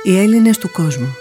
Οι Έλληνες του κόσμου.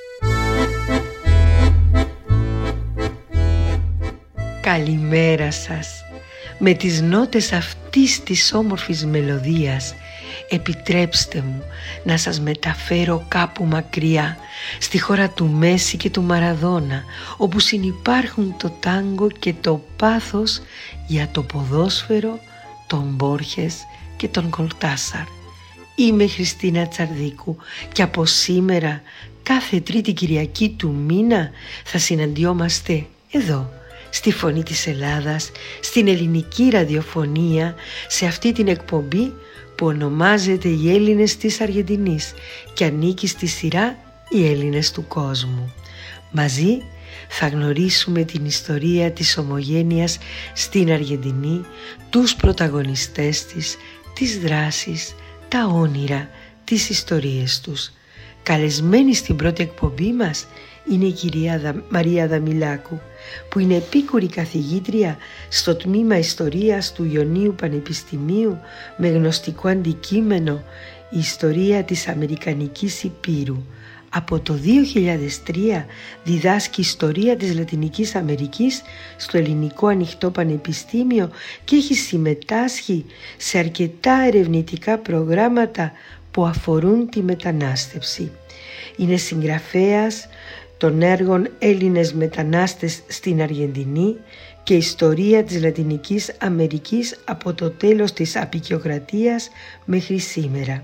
Καλημέρα σας. Με τις νότες αυτής της όμορφης μελωδίας επιτρέψτε μου να σας μεταφέρω κάπου μακριά, στη χώρα του Μέση και του Μαραδόνα, όπου συνυπάρχουν το τάγκο και το πάθος για το ποδόσφαιρο, τον Μπόρχες και τον Κορτάσαρ. Είμαι Χριστίνα Τσαρδίκου και από σήμερα κάθε Τρίτη Κυριακή του μήνα θα συναντιόμαστε εδώ, στη Φωνή της Ελλάδας, στην ελληνική ραδιοφωνία, σε αυτή την εκπομπή που ονομάζεται «Οι Έλληνες της Αργεντινής» και ανήκει στη σειρά «Οι Έλληνες του κόσμου». Μαζί θα γνωρίσουμε την ιστορία της ομογένειας στην Αργεντινή, τους πρωταγωνιστές της, τις δράσεις, τα όνειρα, τις ιστορίες τους. Καλεσμένη στην πρώτη εκπομπή μας είναι η κυρία Μαρία Δαμιλάκου, που είναι επίκουρη καθηγήτρια στο τμήμα Ιστορίας του Ιωνίου Πανεπιστημίου με γνωστικό αντικείμενο η ιστορία της Αμερικανικής Υπήρου. Από το 2003 διδάσκει ιστορία της Λατινικής Αμερικής στο Ελληνικό Ανοιχτό Πανεπιστήμιο και έχει συμμετάσχει σε αρκετά ερευνητικά προγράμματα που αφορούν τη μετανάστευση. Είναι συγγραφέας των έργων «Έλληνες μετανάστες στην Αργεντινή» και «Ιστορία της Λατινικής Αμερικής από το τέλος της αποικιοκρατίας μέχρι σήμερα».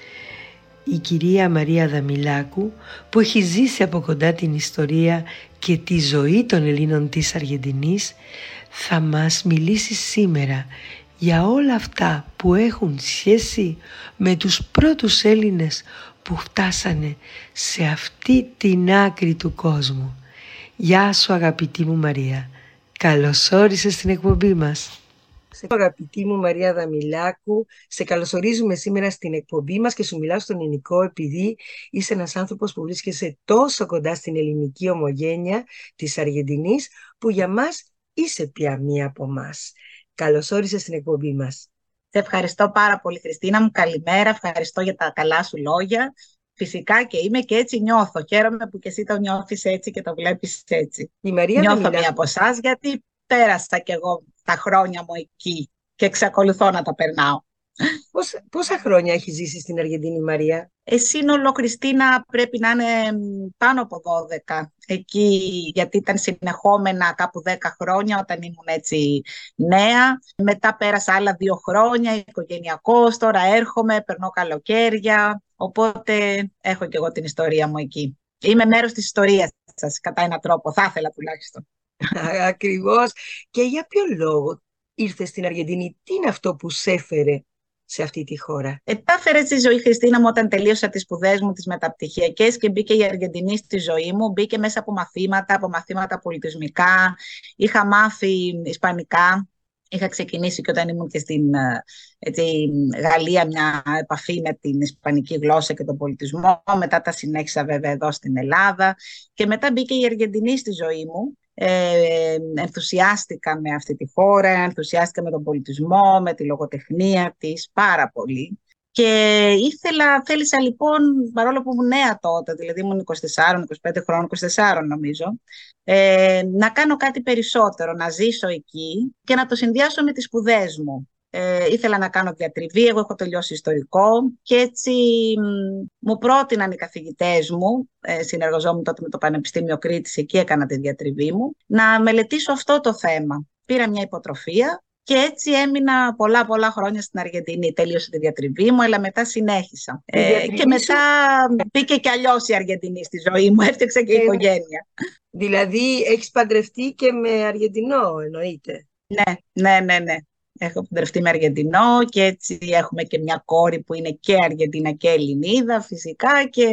Η κυρία Μαρία Δαμιλάκου, που έχει ζήσει από κοντά την ιστορία και τη ζωή των Ελλήνων της Αργεντινής, θα μας μιλήσει σήμερα για όλα αυτά που έχουν σχέση με τους πρώτους Έλληνες που φτάσανε σε αυτή την άκρη του κόσμου. Γεια σου αγαπητή μου Μαρία, καλώς όρισες στην εκπομπή μας. Αγαπητή μου Μαρία Δαμιλάκου, σε καλωσορίζουμε σήμερα στην εκπομπή μας και σου μιλάω στον ελληνικό επειδή είσαι ένας άνθρωπος που βρίσκεσαι τόσο κοντά στην ελληνική ομογένεια της Αργεντινής, που για μας είσαι πια μία από μας. Καλώς όρισες στην εκπομπή μας. Σε ευχαριστώ πάρα πολύ Χριστίνα μου, καλημέρα, ευχαριστώ για τα καλά σου λόγια. Φυσικά και είμαι και έτσι νιώθω. Χαίρομαι που και εσύ το νιώθεις έτσι και το βλέπεις έτσι. Η Μαρία νιώθω μία από εσάς γιατί πέρασα κι εγώ τα χρόνια μου εκεί και εξακολουθώ να τα περνάω. Πόσα χρόνια έχει ζήσει στην Αργεντινή, Μαρία? Σύνολο, Χριστίνα, πρέπει να είναι πάνω από 12 εκεί, γιατί ήταν συνεχόμενα κάπου 10 χρόνια όταν ήμουν έτσι νέα. Μετά πέρασα άλλα 2 χρόνια οικογενειακός, τώρα έρχομαι, περνώ καλοκαίρια, οπότε έχω κι εγώ την ιστορία μου εκεί. Είμαι μέρος της ιστορίας σας, κατά έναν τρόπο, θα ήθελα τουλάχιστον. Ακριβώς. Και για ποιο λόγο ήρθες στην Αργεντινή, τι είναι αυτό που σε έφερε σε αυτή τη χώρα? Τα έφερε στη ζωή, Χριστίνα μου, όταν τελείωσα τις σπουδές μου, τις μεταπτυχιακές, και μπήκε η Αργεντινή στη ζωή μου. Μπήκε μέσα από μαθήματα πολιτισμικά. Είχα μάθει ισπανικά. Είχα ξεκινήσει και όταν ήμουν και στην Γαλλία μια επαφή με την ισπανική γλώσσα και τον πολιτισμό. Μετά τα συνέχισα βέβαια εδώ στην Ελλάδα. Και μετά μπήκε η Αργεντινή στη ζωή μου. Ενθουσιάστηκα με αυτή τη χώρα, ενθουσιάστηκα με τον πολιτισμό, με τη λογοτεχνία της πάρα πολύ. Και θέλησα λοιπόν, παρόλο που ήμουν νέα τότε, δηλαδή ήμουν 24-25 χρόνων, 24 νομίζω, να κάνω κάτι περισσότερο, να ζήσω εκεί και να το συνδυάσω με τις σπουδές μου. Ήθελα να κάνω διατριβή, εγώ έχω τελειώσει ιστορικό και έτσι μου πρότειναν οι καθηγητές μου, συνεργαζόμουν τότε με το Πανεπιστήμιο Κρήτης, εκεί έκανα τη διατριβή μου, να μελετήσω αυτό το θέμα. Πήρα μια υποτροφία και έτσι έμεινα πολλά χρόνια στην Αργεντινή. Τελείωσε τη διατριβή μου, αλλά μετά συνέχισα. Και μετά μπήκε κι αλλιώς η Αργεντινή στη ζωή μου, έφτιαξα και οικογένεια. Δηλαδή έχεις παντρευτεί και με Αργεντινό, εννοείται? Ναι. Έχω παντρευτεί με Αργεντινό και έτσι έχουμε και μια κόρη που είναι και Αργεντίνα και Ελληνίδα φυσικά, και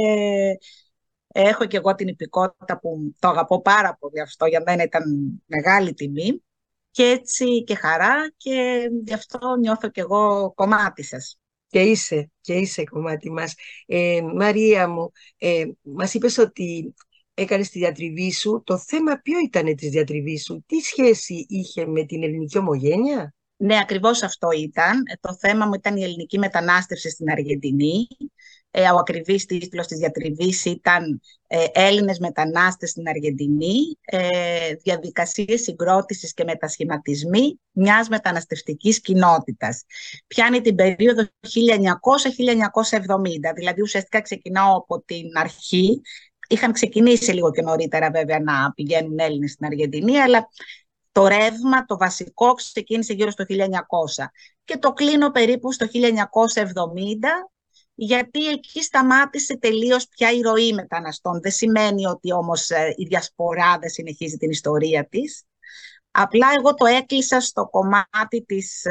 έχω και εγώ την υπηκότητα που το αγαπώ πάρα πολύ αυτό, για μένα ήταν μεγάλη τιμή και έτσι και χαρά, και γι' αυτό νιώθω και εγώ κομμάτι σας. Και είσαι κομμάτι μας. Μαρία μου, μας είπες ότι έκανες τη διατριβή σου. Το θέμα ποιο ήταν της διατριβής σου? Τι σχέση είχε με την ελληνική ομογένεια? Ναι, ακριβώς αυτό ήταν. Το θέμα μου ήταν η ελληνική μετανάστευση στην Αργεντινή. Ο ακριβής τίτλος της διατριβής ήταν «Έλληνες μετανάστες στην Αργεντινή, διαδικασίες συγκρότησης και μετασχηματισμοί μιας μεταναστευτικής κοινότητας». Πιάνει την περίοδο 1900-1970, δηλαδή ουσιαστικά ξεκινάω από την αρχή. Είχαν ξεκινήσει λίγο και νωρίτερα βέβαια να πηγαίνουν Έλληνες στην Αργεντινή, αλλά το ρεύμα, το βασικό, ξεκίνησε γύρω στο 1900 και το κλείνω περίπου στο 1970, γιατί εκεί σταμάτησε τελείως πια η ροή μεταναστών. Δεν σημαίνει ότι όμως η διασπορά δεν συνεχίζει την ιστορία της. Απλά εγώ το έκλεισα στο κομμάτι της,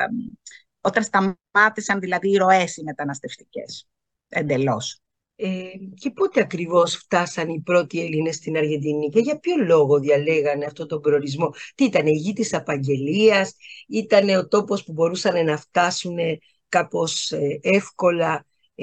όταν σταμάτησαν δηλαδή οι ροές οι μεταναστευτικές, εντελώς. Και πότε ακριβώς φτάσαν οι πρώτοι Έλληνες στην Αργεντινή και για ποιο λόγο διαλέγανε αυτόν τον προορισμό? Τι ήταν, η γη της απαγγελίας, ήταν ο τόπος που μπορούσαν να φτάσουν κάπως εύκολα?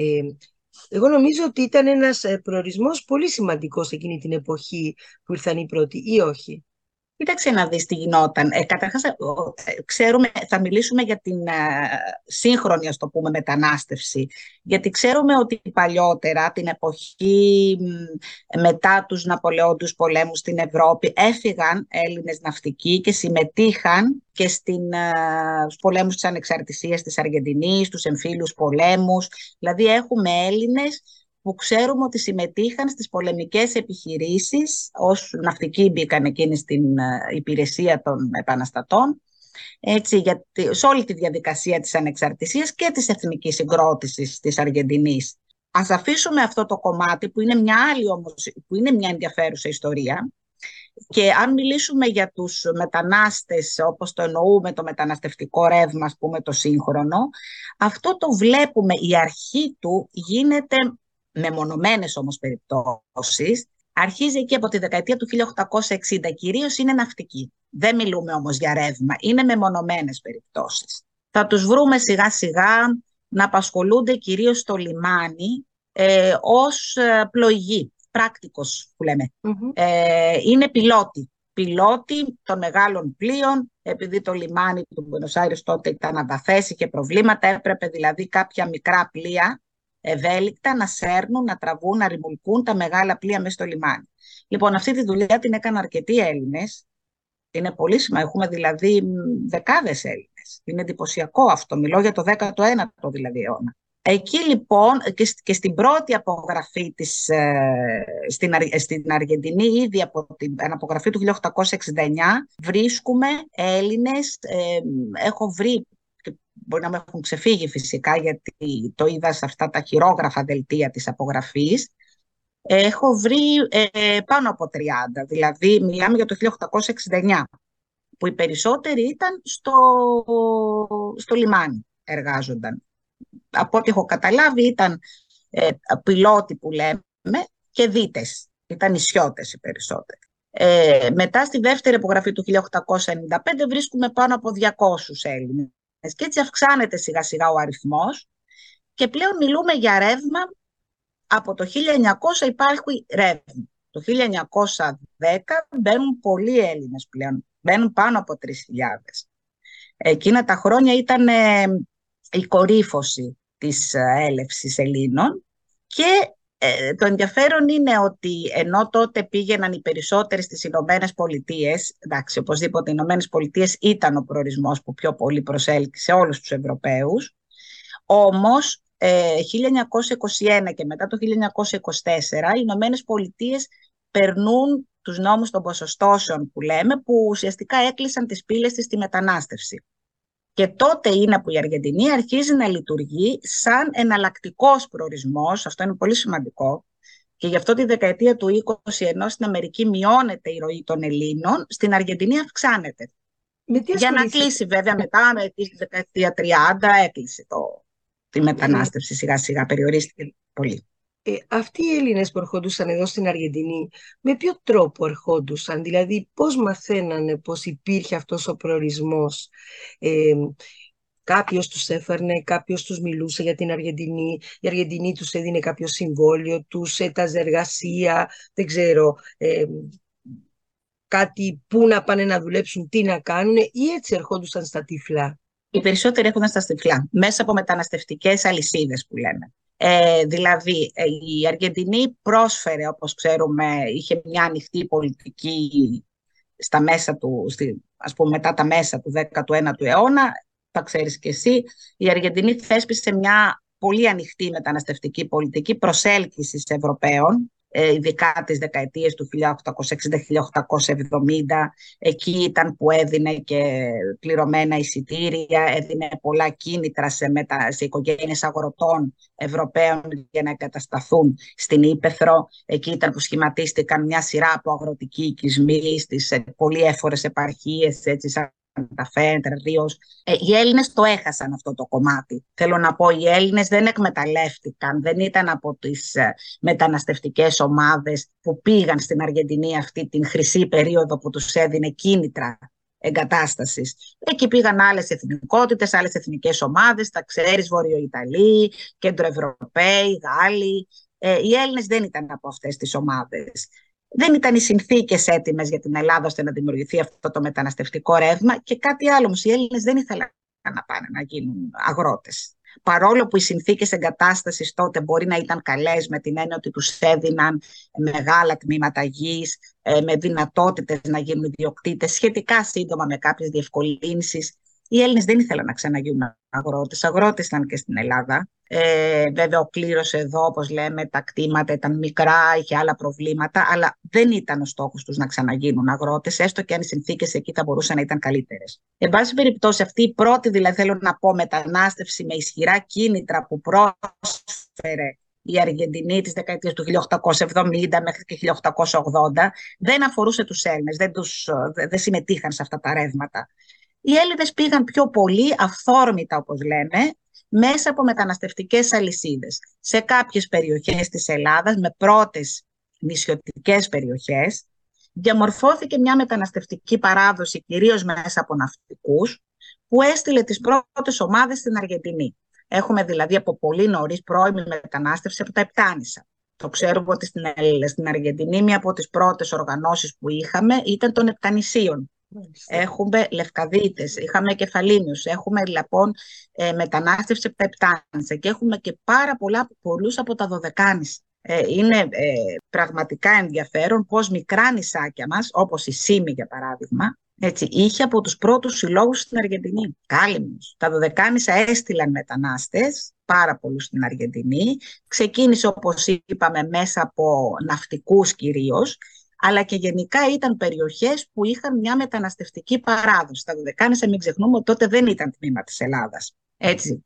Εγώ νομίζω ότι ήταν ένας προορισμός πολύ σημαντικός εκείνη την εποχή που ήρθαν οι πρώτοι, ή όχι? Κοίταξε να δεις τι γινόταν. Καταρχάς, ξέρουμε, θα μιλήσουμε για την σύγχρονη, ας το πούμε, μετανάστευση. Γιατί ξέρουμε ότι παλιότερα, την εποχή μετά τους Ναπολεόντους πολέμους στην Ευρώπη, έφυγαν Έλληνες ναυτικοί και συμμετείχαν και στους πολέμους της ανεξαρτησίας της Αργεντινής, στους εμφύλιους πολέμους. Δηλαδή έχουμε Έλληνες που ξέρουμε ότι συμμετείχαν στις πολεμικές επιχειρήσεις, ως ναυτικοί μπήκαν εκείνοι στην υπηρεσία των επαναστατών, έτσι, σε όλη τη διαδικασία της ανεξαρτησίας και της εθνικής συγκρότησης της Αργεντινής. Ας αφήσουμε αυτό το κομμάτι που είναι μια άλλη όμως, που είναι μια ενδιαφέρουσα ιστορία. Και αν μιλήσουμε για τους μετανάστες, όπως το εννοούμε το μεταναστευτικό ρεύμα, ας πούμε, το σύγχρονο, αυτό το βλέπουμε, η αρχή του γίνεται με μονομένες όμως περιπτώσεις, αρχίζει εκεί από τη δεκαετία του 1860, κυρίως είναι ναυτική. Δεν μιλούμε όμως για ρεύμα, είναι με μονομένες περιπτώσεις. Θα τους βρούμε σιγά σιγά να απασχολούνται κυρίως στο λιμάνι ως πλοηγοί, πράκτικος που λέμε. Είναι πιλότοι των μεγάλων πλοίων, επειδή το λιμάνι του Μπουένος Άιρες τότε ήταν αβαθές, είχε προβλήματα, έπρεπε δηλαδή κάποια μικρά πλοία ευέλικτα να σέρνουν, να τραβούν, να ρημουλκούν τα μεγάλα πλοία μέσα στο λιμάνι. Λοιπόν, αυτή τη δουλειά την έκαναν αρκετοί Έλληνες. Είναι πολύ σημαντικό. Έχουμε δηλαδή δεκάδες Έλληνες. Είναι εντυπωσιακό αυτό. Μιλώ για το 19ο δηλαδή αιώνα. Εκεί λοιπόν και στην πρώτη απογραφή της, στην Αργεντινή, ήδη από την απογραφή του 1869, βρίσκουμε Έλληνες. Έχω βρει, μπορεί να με έχουν ξεφύγει φυσικά, γιατί το είδα σε αυτά τα χειρόγραφα δελτία της απογραφής. Έχω βρει πάνω από 30, δηλαδή μιλάμε για το 1869, που οι περισσότεροι ήταν στο λιμάνι, εργάζονταν. Από ό,τι έχω καταλάβει ήταν πιλότοι που λέμε και δίτες, ήταν νησιώτες οι περισσότεροι. Μετά στη δεύτερη απογραφή του 1895 βρίσκουμε πάνω από 200 Έλληνες. Και έτσι αυξάνεται σιγά σιγά ο αριθμός και πλέον μιλούμε για ρεύμα. Από το 1900 υπάρχει ρεύμα. Το 1910 μπαίνουν πολλοί Έλληνες πλέον, μπαίνουν πάνω από 3.000. Εκείνα τα χρόνια ήταν η κορύφωση της έλευσης Ελλήνων και το ενδιαφέρον είναι ότι ενώ τότε πήγαιναν οι περισσότεροι στις Ηνωμένες Πολιτείες, εντάξει, οπωσδήποτε οι Ηνωμένες Πολιτείες ήταν ο προορισμός που πιο πολύ προσέλκυσε όλους τους Ευρωπαίους, όμως 1921 και μετά το 1924 οι Ηνωμένες Πολιτείες περνούν τους νόμους των ποσοστώσεων που λέμε, που ουσιαστικά έκλεισαν τις πύλες της στη μετανάστευση. Και τότε είναι που η Αργεντινή αρχίζει να λειτουργεί σαν εναλλακτικός προορισμός, αυτό είναι πολύ σημαντικό, και γι' αυτό τη δεκαετία του 20, ενώ στην Αμερική μειώνεται η ροή των Ελλήνων, στην Αργεντινή αυξάνεται. Για να κλείσει βέβαια μετά, στη δεκαετία 30 έκλεισε τη μετανάστευση σιγά σιγά, περιορίστηκε πολύ. Αυτοί οι Έλληνες που ερχόντουσαν εδώ στην Αργεντινή, με ποιο τρόπο ερχόντουσαν, δηλαδή πώς μαθαίνανε πώς υπήρχε αυτός ο προορισμός? Κάποιος τους έφερνε, κάποιος τους μιλούσε για την Αργεντινή, η Αργεντινή τους έδινε κάποιο συμβόλαιο, τους έταζε εργασία, δεν ξέρω, κάτι που να πάνε να δουλέψουν, τι να κάνουν, ή έτσι ερχόντουσαν στα τυφλά? Οι περισσότεροι έρχονταν στα τυφλά, μέσα από μεταναστευτικές αλυσίδες που λέμε. Δηλαδή, η Αργεντινή πρόσφερε, όπως ξέρουμε, είχε μια ανοιχτή πολιτική στα μέσα του, ας πούμε, μετά τα μέσα του 19ου αιώνα, τα ξέρεις και εσύ, η Αργεντινή θέσπισε μια πολύ ανοιχτή μεταναστευτική πολιτική προσέλκυσης Ευρωπαίων, ειδικά τις δεκαετίες του 1860-1870. Εκεί ήταν που έδινε και πληρωμένα εισιτήρια, έδινε πολλά κίνητρα σε οικογένειες αγροτών Ευρωπαίων για να εγκατασταθούν στην Ύπαιθρο. Εκεί ήταν που σχηματίστηκαν μια σειρά από αγροτικοί οικισμοί στις πολύ έφορες επαρχίες, έτσι σαν τα Ρίος. Οι Έλληνες το έχασαν αυτό το κομμάτι. Θέλω να πω, οι Έλληνες δεν εκμεταλλεύτηκαν, δεν ήταν από τις μεταναστευτικές ομάδες που πήγαν στην Αργεντινή αυτή την χρυσή περίοδο που τους έδινε κίνητρα εγκατάστασης. Εκεί πήγαν άλλες εθνικότητες, άλλες εθνικές ομάδες, τα ξέρεις, Βορειοϊταλοί, Κεντροευρωπαίοι, Γάλλοι. Οι Έλληνες δεν ήταν από αυτές τις ομάδες. Δεν ήταν οι συνθήκες έτοιμες για την Ελλάδα ώστε να δημιουργηθεί αυτό το μεταναστευτικό ρεύμα, και κάτι άλλο όμως, οι Έλληνες δεν ήθελαν να πάνε να γίνουν αγρότες. Παρόλο που οι συνθήκες εγκατάστασης τότε μπορεί να ήταν καλές, με την έννοια ότι τους έδιναν μεγάλα τμήματα γης, με δυνατότητες να γίνουν ιδιοκτήτες σχετικά σύντομα με κάποιες διευκολύνσεις, οι Έλληνες δεν ήθελαν να ξαναγίνουν αγρότες. Αγρότες ήταν και στην Ελλάδα. Βέβαια ο κλήρος εδώ, όπως λέμε, τα κτήματα ήταν μικρά, είχε άλλα προβλήματα, αλλά δεν ήταν ο στόχος τους να ξαναγίνουν αγρότες, έστω και αν οι συνθήκες εκεί θα μπορούσαν να ήταν καλύτερες. Εν πάση περιπτώσει, αυτή η πρώτη, δηλαδή θέλω να πω, μετανάστευση με ισχυρά κίνητρα που πρόσφερε η Αργεντινή της δεκαετίας του 1870 μέχρι και 1880, δεν αφορούσε τους Έλληνες, δεν συμμετείχαν σε αυτά τα ρεύματα. Οι Έλληνες πήγαν πιο πολύ αυθόρμητα, όπως λέμε, μέσα από μεταναστευτικές αλυσίδες. Σε κάποιες περιοχές της Ελλάδας, με πρώτες νησιωτικές περιοχές, διαμορφώθηκε μια μεταναστευτική παράδοση, κυρίως μέσα από ναυτικούς, που έστειλε τις πρώτες ομάδες στην Αργεντινή. Έχουμε δηλαδή από πολύ νωρίς πρώιμη μετανάστευση από τα Επτάνησα. Το ξέρουμε ότι στην Αργεντινή μία από τις πρώτες οργανώσεις που είχαμε ήταν των Επτανησίων. Έχουμε Λευκαδίτες, είχαμε Κεφαλίνιους, έχουμε λοιπόν μετανάστευση από τα Επτάνησα και έχουμε και πολλούς από τα Δωδεκάνησα. Είναι πραγματικά ενδιαφέρον πώς μικρά νησάκια μας, όπως η Σύμη για παράδειγμα, έτσι, είχε από τους πρώτους συλλόγους στην Αργεντινή. Κάλυμνος. Τα Δωδεκάνησα έστειλαν μετανάστες, πάρα πολλούς στην Αργεντινή. Ξεκίνησε, όπως είπαμε, μέσα από ναυτικούς κυρίως, αλλά και γενικά ήταν περιοχές που είχαν μια μεταναστευτική παράδοση. Τα Δωδεκάνησα, μην ξεχνούμε, ότι τότε δεν ήταν τμήμα της Ελλάδας. Έτσι.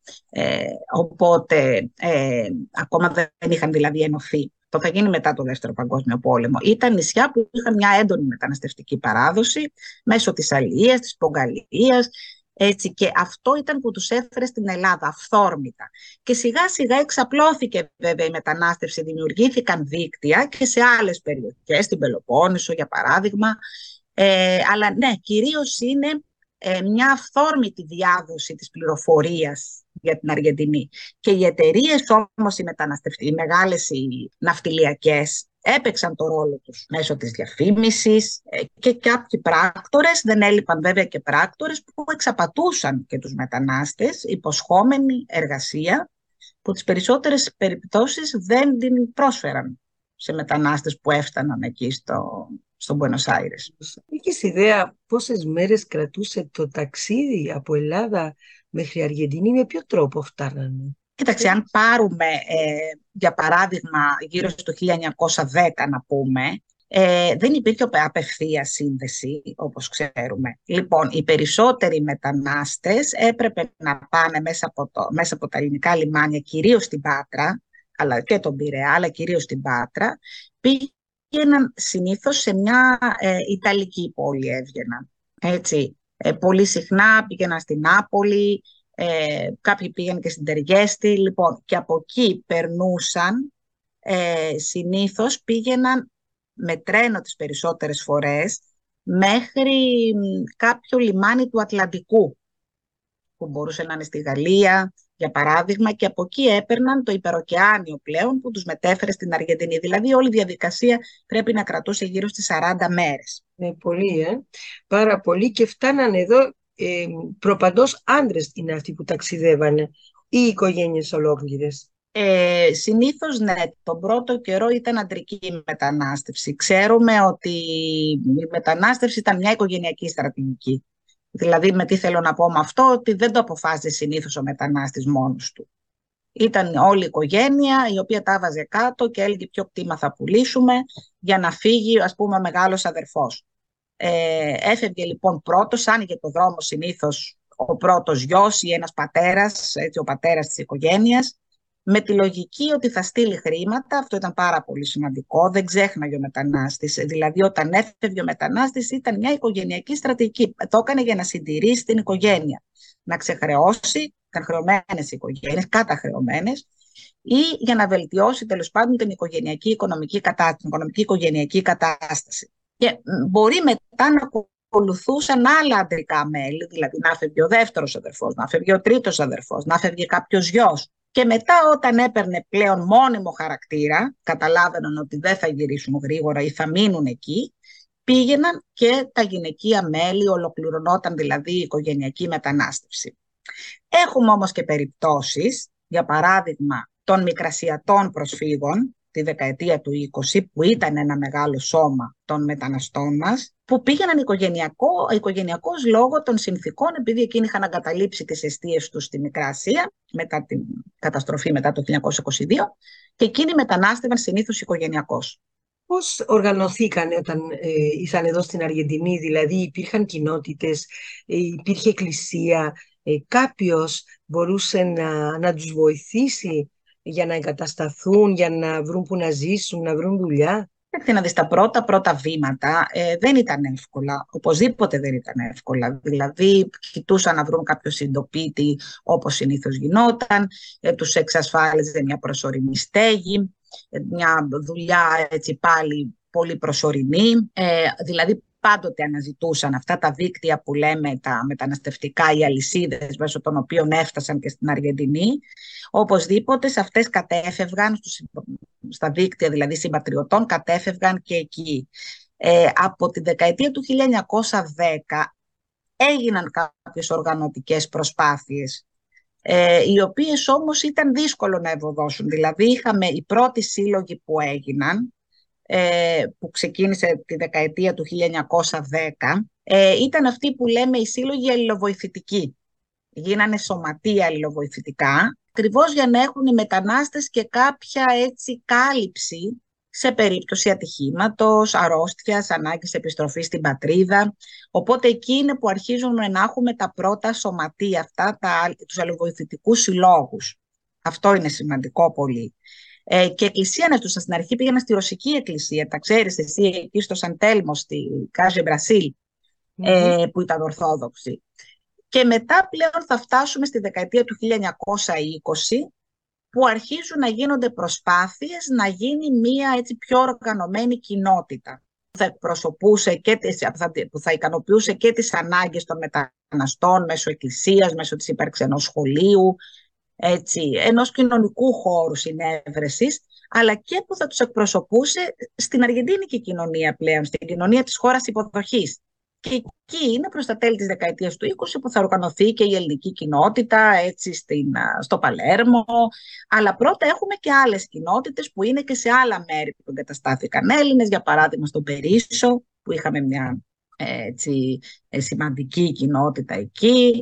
Οπότε ακόμα δεν είχαν δηλαδή ενωθεί. Το θα γίνει μετά το Δεύτερο Παγκόσμιο Πόλεμο. Ήταν νησιά που είχαν μια έντονη μεταναστευτική παράδοση μέσω της αλληλείας, της πογκαλίας. Έτσι, και αυτό ήταν που τους έφερε στην Ελλάδα αυθόρμητα. Και σιγά σιγά εξαπλώθηκε βέβαια η μετανάστευση, δημιουργήθηκαν δίκτυα και σε άλλες περιοχές, στην Πελοπόννησο για παράδειγμα. Αλλά ναι, κυρίως είναι μια αυθόρμητη διάδοση της πληροφορίας για την Αργεντινή. Και οι εταιρείες όμως οι μεγάλες οι ναυτιλιακές έπαιξαν το ρόλο τους μέσω της διαφήμισης και κάποιοι πράκτορες, δεν έλειπαν βέβαια και πράκτορες που εξαπατούσαν και τους μετανάστες υποσχόμενη εργασία που τις περισσότερες περιπτώσεις δεν την πρόσφεραν σε μετανάστες που έφταναν εκεί στο Μπουένος Άιρες. Έχεις ιδέα πόσες μέρες κρατούσε το ταξίδι από Ελλάδα μέχρι Αργεντινή, με ποιο τρόπο φτάνανε? Κοίταξε, αν πάρουμε για παράδειγμα γύρω στο 1910 να πούμε, δεν υπήρχε απευθεία σύνδεση όπως ξέρουμε. Λοιπόν, οι περισσότεροι μετανάστες έπρεπε να πάνε μέσα από τα ελληνικά λιμάνια, κυρίως στην Πάτρα, αλλά και τον Πειραιά, αλλά κυρίως στην Πάτρα, πήγαιναν συνήθως σε μια Ιταλική πόλη έβγαιναν. Έτσι. Πολύ συχνά πήγαιναν στην Νάπολη, κάποιοι πήγαιναν και στην Τεργέστη, λοιπόν, και από εκεί περνούσαν, συνήθως πήγαιναν με τρένο τις περισσότερες φορές μέχρι κάποιο λιμάνι του Ατλαντικού, που μπορούσε να είναι στη Γαλλία, για παράδειγμα, και από εκεί έπαιρναν το υπεροκεάνιο πλέον που τους μετέφερε στην Αργεντινή. Δηλαδή όλη η διαδικασία πρέπει να κρατούσε γύρω στις 40 μέρες. Πολύ, πάρα πολύ, και φτάνανε εδώ προπαντός άντρες είναι αυτοί που ταξιδεύανε ή οικογένειες ολόκληρες? Συνήθως ναι, τον πρώτο καιρό ήταν αντρική η μετανάστευση. Ξέρουμε ότι η μετανάστευση ήταν μια οικογενειακή στρατηγική. Δηλαδή, με τι θέλω να πω με αυτό, ότι δεν το αποφάσισε συνήθως ο μετανάστης μόνος του. Ήταν όλη η οικογένεια η οποία τα βάζε κάτω και έλεγε ποιο κτήμα θα πουλήσουμε για να φύγει, ας πούμε, ο μεγάλος αδερφός. Έφευγε λοιπόν πρώτος, άνοιγε το δρόμο συνήθως ο πρώτος γιος ή ένας πατέρας, έτσι, ο πατέρας της οικογένειας, με τη λογική ότι θα στείλει χρήματα. Αυτό ήταν πάρα πολύ σημαντικό, δεν ξέχναγε ο μετανάστης. Δηλαδή, όταν έφευγε ο μετανάστης, ήταν μια οικογενειακή στρατηγική. Το έκανε για να συντηρήσει την οικογένεια, να ξεχρεώσει, ήταν χρεωμένες οι οικογένειες, καταχρεωμένες, ή για να βελτιώσει τέλος πάντων την οικογενειακή οικονομική κατάσταση, την οικονομική οικογενειακή κατάσταση. Και μπορεί μετά να ακολουθούσαν άλλα αντρικά μέλη, δηλαδή να φεύγει ο δεύτερος αδερφός, να φεύγει ο τρίτος αδερφός, να φεύγει κάποιος γιος. Και μετά, όταν έπαιρνε πλέον μόνιμο χαρακτήρα, καταλάβαιναν ότι δεν θα γυρίσουν γρήγορα ή θα μείνουν εκεί, πήγαιναν και τα γυναικεία μέλη, ολοκληρωνόταν δηλαδή η οικογενειακή μετανάστευση. Έχουμε όμως και περιπτώσεις, για παράδειγμα των μικρασιατών προσφύγων, τη δεκαετία του 20, που ήταν ένα μεγάλο σώμα των μεταναστών μας, που πήγαιναν οικογενειακώς λόγω των συνθήκων, επειδή εκείνοι είχαν εγκαταλείψει τις εστίες τους στη Μικρά Ασία, μετά την καταστροφή μετά το 1922, και εκείνοι μετανάστευαν συνήθως οικογενειακώς. Πώς οργανωθήκανε όταν ήρθαν εδώ στην Αργεντινή, δηλαδή υπήρχαν κοινότητες, υπήρχε εκκλησία, κάποιος μπορούσε να τους βοηθήσει για να εγκατασταθούν, για να βρουν που να ζήσουν, να βρουν δουλειά? Να δεις, τα πρώτα βήματα δεν ήταν εύκολα, οπωσδήποτε δεν ήταν εύκολα. Δηλαδή, κοιτούσαν να βρουν κάποιο συντοπίτη, όπως συνήθως γινόταν, τους εξασφάλιζε μια προσωρινή στέγη, μια δουλειά έτσι πάλι πολύ προσωρινή, δηλαδή πάντοτε αναζητούσαν αυτά τα δίκτυα που λέμε τα μεταναστευτικά, οι αλυσίδες μέσω των οποίων έφτασαν και στην Αργεντινή. Οπωσδήποτε σε αυτές κατέφευγαν, στα δίκτυα δηλαδή συμπατριωτών, κατέφευγαν και εκεί. Από τη δεκαετία του 1910 έγιναν κάποιες οργανωτικές προσπάθειες, οι οποίες όμως ήταν δύσκολο να ευωδώσουν. Δηλαδή είχαμε οι πρώτοι σύλλογοι που έγιναν, που ξεκίνησε τη δεκαετία του 1910, ήταν αυτοί που λέμε οι σύλλογοι αλληλοβοηθητικοί. Γίνανε σωματεία αλληλοβοηθητικά, ακριβώς για να έχουν οι μετανάστες και κάποια έτσι κάλυψη σε περίπτωση ατυχήματος, αρρώστιας, ανάγκης επιστροφής στην πατρίδα. Οπότε εκεί είναι που αρχίζουν να έχουμε τα πρώτα σωματεία αυτά, τους αλληλοβοηθητικούς συλλόγους. Αυτό είναι σημαντικό πολύ. Και εκκλησία να τους, στην αρχή πήγαινα στη Ρωσική εκκλησία, τα ξέρεις εσύ, εκεί στο Σαν Τέλμο, στη Κάζε Μπρασίλ, που ήταν Ορθόδοξη. Και μετά πλέον θα φτάσουμε στη δεκαετία του 1920, που αρχίζουν να γίνονται προσπάθειες να γίνει μια έτσι πιο οργανωμένη κοινότητα, που θα εκπροσωπούσε και που θα ικανοποιούσε και τις ανάγκες των μεταναστών μέσω εκκλησίας, μέσω της ύπαρξης ενός σχολείου, έτσι, ενός κοινωνικού χώρου συνέβρεσης, αλλά και που θα τους εκπροσωπούσε στην αργεντίνικη κοινωνία πλέον, στην κοινωνία της χώρας υποδοχής. Και εκεί είναι προς τα τέλη της δεκαετίας του 20 που θα οργανωθεί και η ελληνική κοινότητα, έτσι, στο Παλέρμο. Αλλά πρώτα έχουμε και άλλες κοινότητες που είναι και σε άλλα μέρη που εγκαταστάθηκαν Έλληνες, για παράδειγμα στον Περίσσο, που είχαμε μια έτσι, σημαντική κοινότητα εκεί,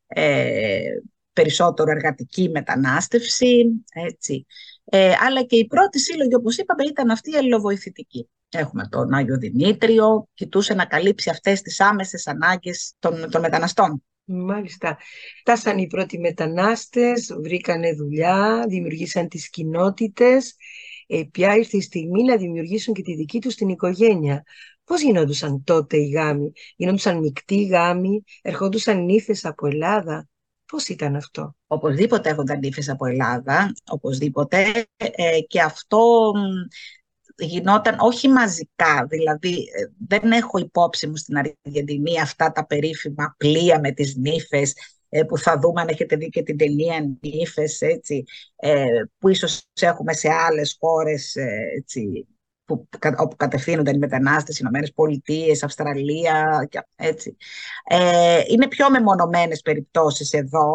περισσότερο εργατική μετανάστευση, έτσι. Αλλά και οι πρώτοι σύλλογοι, όπως είπαμε, ήταν αυτοί οι αλληλοβοηθητικοί. Έχουμε τον Άγιο Δημήτριο, κοιτούσε να καλύψει αυτές τις άμεσες ανάγκες των μεταναστών. Μάλιστα. Φτάσαν οι πρώτοι μετανάστες, βρήκανε δουλειά, δημιουργήσαν τις κοινότητες. Πια ήρθε η στιγμή να δημιουργήσουν και τη δική τους την οικογένεια. Πώς γινόντουσαν τότε οι γάμοι? Γινόντουσαν μεικτοί γάμοι, ερχόντουσαν νύφες από Ελλάδα? Πώς ήταν αυτό? Οπωσδήποτε έρχονταν νύφες από Ελλάδα, οπωσδήποτε, και αυτό γινόταν όχι μαζικά, δηλαδή δεν έχω υπόψη μου στην Αργεντινή αυτά τα περίφημα πλοία με τις νύφες, που θα δούμε, αν έχετε δει και την ταινία Νύφες, έτσι, που ίσως έχουμε σε άλλες χώρες, έτσι, όπου κατευθύνονταν οι μετανάστες, Ηνωμένες Πολιτείες, Αυστραλία, έτσι. Είναι πιο μεμονωμένες περιπτώσεις εδώ,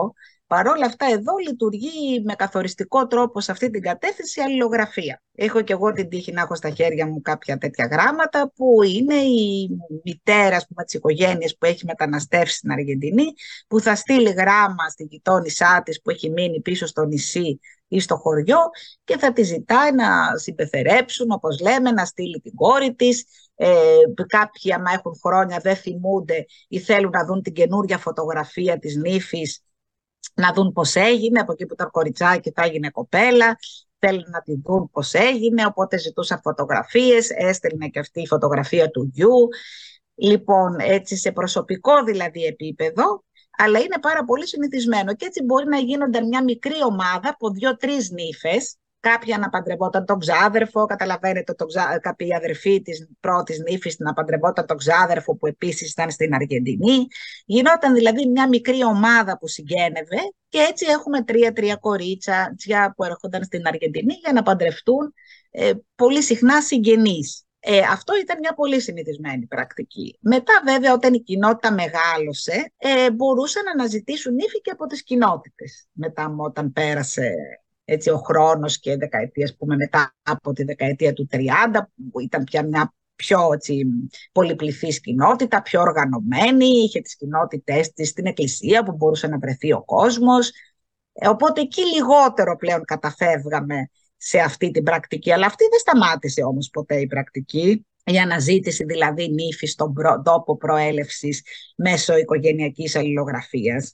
Παρ' όλα αυτά εδώ λειτουργεί με καθοριστικό τρόπο σε αυτή την κατεύθυνση η αλληλογραφία. Έχω και εγώ την τύχη να έχω στα χέρια μου κάποια τέτοια γράμματα που είναι η μητέρα, ας πούμε, της οικογένειας που έχει μεταναστεύσει στην Αργεντινή, που θα στείλει γράμμα στη γειτόνισά της που έχει μείνει πίσω στο νησί ή στο χωριό και θα τη ζητάει να συμπεθερέψουν, όπως λέμε, να στείλει την κόρη της. Κάποιοι, άμα έχουν χρόνια, δεν θυμούνται ή θέλουν να δουν την καινούρια φωτογραφία της νύφης, να δουν πώς έγινε, από εκεί που ήταν κοριτσάκι θα έγινε κοπέλα, θέλουν να τη δουν πώς έγινε, οπότε ζητούσαν φωτογραφίες, έστελνε και αυτή η φωτογραφία του γιου. Λοιπόν, έτσι σε προσωπικό δηλαδή επίπεδο, αλλά είναι πάρα πολύ συνηθισμένο και έτσι μπορεί να γίνονταν μια μικρή ομάδα από 2-3 νύφες, κάποια να παντρευόταν τον ξάδερφο, καταλαβαίνετε, κάποια αδερφή της πρώτης νύφης να παντρευόταν τον ξάδερφο που επίσης ήταν στην Αργεντινή. Γινόταν δηλαδή μια μικρή ομάδα που συγγένευε και έτσι έχουμε 3 κορίτσια που έρχονταν στην Αργεντινή για να παντρευτούν πολύ συχνά συγγενείς. Αυτό ήταν μια πολύ συνηθισμένη πρακτική. Μετά βέβαια όταν η κοινότητα μεγάλωσε μπορούσαν να αναζητήσουν ύφη και από τις κοινότητες. Μετά όταν πέρασε έτσι, ο χρόνος και δεκαετίες, πούμε, μετά από τη δεκαετία του 30, που ήταν πια μια πιο έτσι, πολυπληθής κοινότητα, πιο οργανωμένη, είχε τις κοινότητές της στην εκκλησία που μπορούσε να βρεθεί ο κόσμος. Οπότε εκεί λιγότερο πλέον καταφεύγαμε σε αυτή την πρακτική, αλλά αυτή δεν σταμάτησε όμως ποτέ η πρακτική, η αναζήτηση δηλαδή νύφης στον τόπο προέλευσης μέσω οικογενειακής αλληλογραφίας.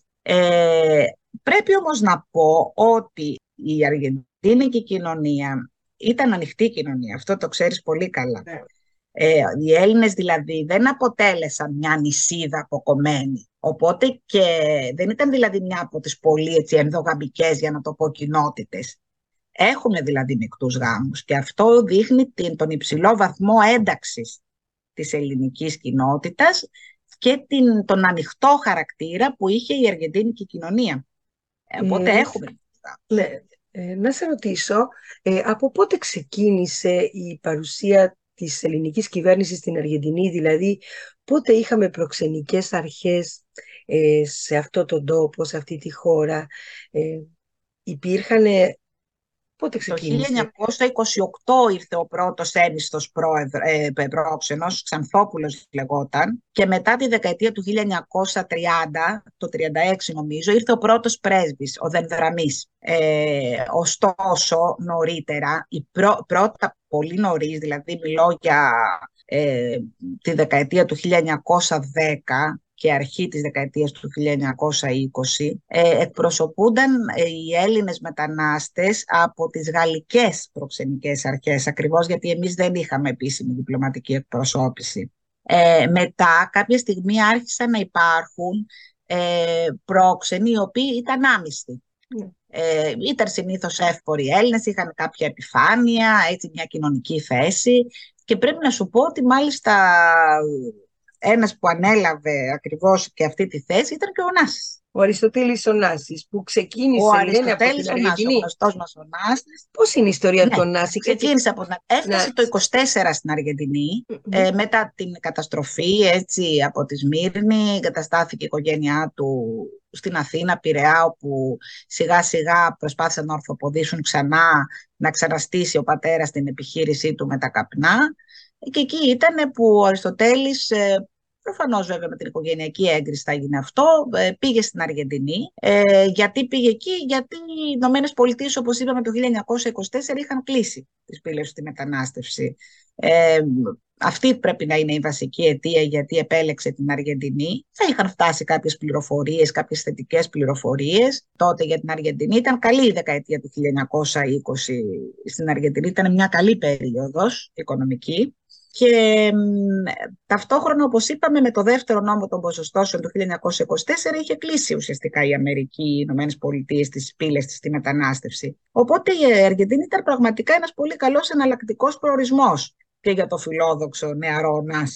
Πρέπει όμως να πω ότι η αργεντίνικη κοινωνία ήταν ανοιχτή κοινωνία, αυτό το ξέρεις πολύ καλά. Οι Έλληνες δηλαδή δεν αποτέλεσαν μια νησίδα αποκομμένη, οπότε και δεν ήταν δηλαδή μια από τις πολύ έτσι, ενδογαμικές, για να το πω, κοινότητες. Έχουμε δηλαδή μεικτούς γάμους και αυτό δείχνει τον υψηλό βαθμό ένταξης της ελληνικής κοινότητας και τον ανοιχτό χαρακτήρα που είχε η αργεντίνικη κοινωνία. Οπότε έχουμε. Ναι. Να σε ρωτήσω, από πότε ξεκίνησε η παρουσία της ελληνικής κυβέρνησης στην Αργεντινή, δηλαδή πότε είχαμε προξενικές αρχές σε αυτό τον τόπο, σε αυτή τη χώρα, υπήρχανε. Πότε ξεκίνησε? Το 1928 ήρθε ο πρώτος ένιστος πρόξενος, Ξανθόπουλος λεγόταν, και μετά τη δεκαετία του 1930, το 1936 νομίζω, ήρθε ο πρώτος πρέσβης, ο Δενδραμής. Ωστόσο, νωρίτερα, πρώτα πολύ νωρίς, δηλαδή μιλώ για τη δεκαετία του 1910, και αρχή της δεκαετίας του 1920, εκπροσωπούνταν οι Έλληνες μετανάστες από τις γαλλικές προξενικές αρχές, ακριβώς γιατί εμείς δεν είχαμε επίσημη διπλωματική εκπροσώπηση. Μετά κάποια στιγμή άρχισαν να υπάρχουν πρόξενοι οι οποίοι ήταν άμυστοι. Ήταν συνήθως εύποροι Έλληνες, είχαν κάποια επιφάνεια, έτσι μια κοινωνική θέση, και πρέπει να σου πω ότι μάλιστα ένας που ανέλαβε ακριβώς και αυτή τη θέση ήταν και ο Ωνάσης. Ο Αριστοτέλης Ωνάσης, που ξεκίνησε από την Αργεντινή. Ο γνωστός μας Ωνάσης. Πώς είναι η ιστορία του Ωνάση? Ξεκίνησε από την... Έφτασε το 24 στην Αργεντινή, μετά την καταστροφή έτσι, από τη Σμύρνη, καταστάθηκε η οικογένειά του στην Αθήνα, Πειραιά, όπου σιγά σιγά προσπάθησαν να ορθοποδήσουν ξανά, να ξαναστήσει ο πατέρας την επιχείρησή του με τα καπνά. Και εκεί ήταν που ο Αριστοτέλης, προφανώς βέβαια με την οικογενειακή έγκριση θα γίνει αυτό, πήγε στην Αργεντινή. Γιατί πήγε εκεί? Γιατί οι Ηνωμένες Πολιτείες, όπως είπαμε, το 1924 είχαν κλείσει τις πύλες στη μετανάστευση. Αυτή πρέπει να είναι η βασική αιτία γιατί επέλεξε την Αργεντινή. Θα είχαν φτάσει κάποιες πληροφορίες, κάποιες θετικές πληροφορίες. Τότε για την Αργεντινή ήταν καλή η δεκαετία του 1920. Στην Αργεντινή ήταν μια καλή περίοδος οικονομική. Και ταυτόχρονα, όπως είπαμε, με το δεύτερο νόμο των ποσοστώσεων του 1924 είχε κλείσει ουσιαστικά η Αμερική, οι Ηνωμένες Πολιτείες, τις πύλες της στη μετανάστευση. Οπότε η Αργεντινή ήταν πραγματικά ένας πολύ καλός εναλλακτικός προορισμός και για το φιλόδοξο νεαρό Ωνάση.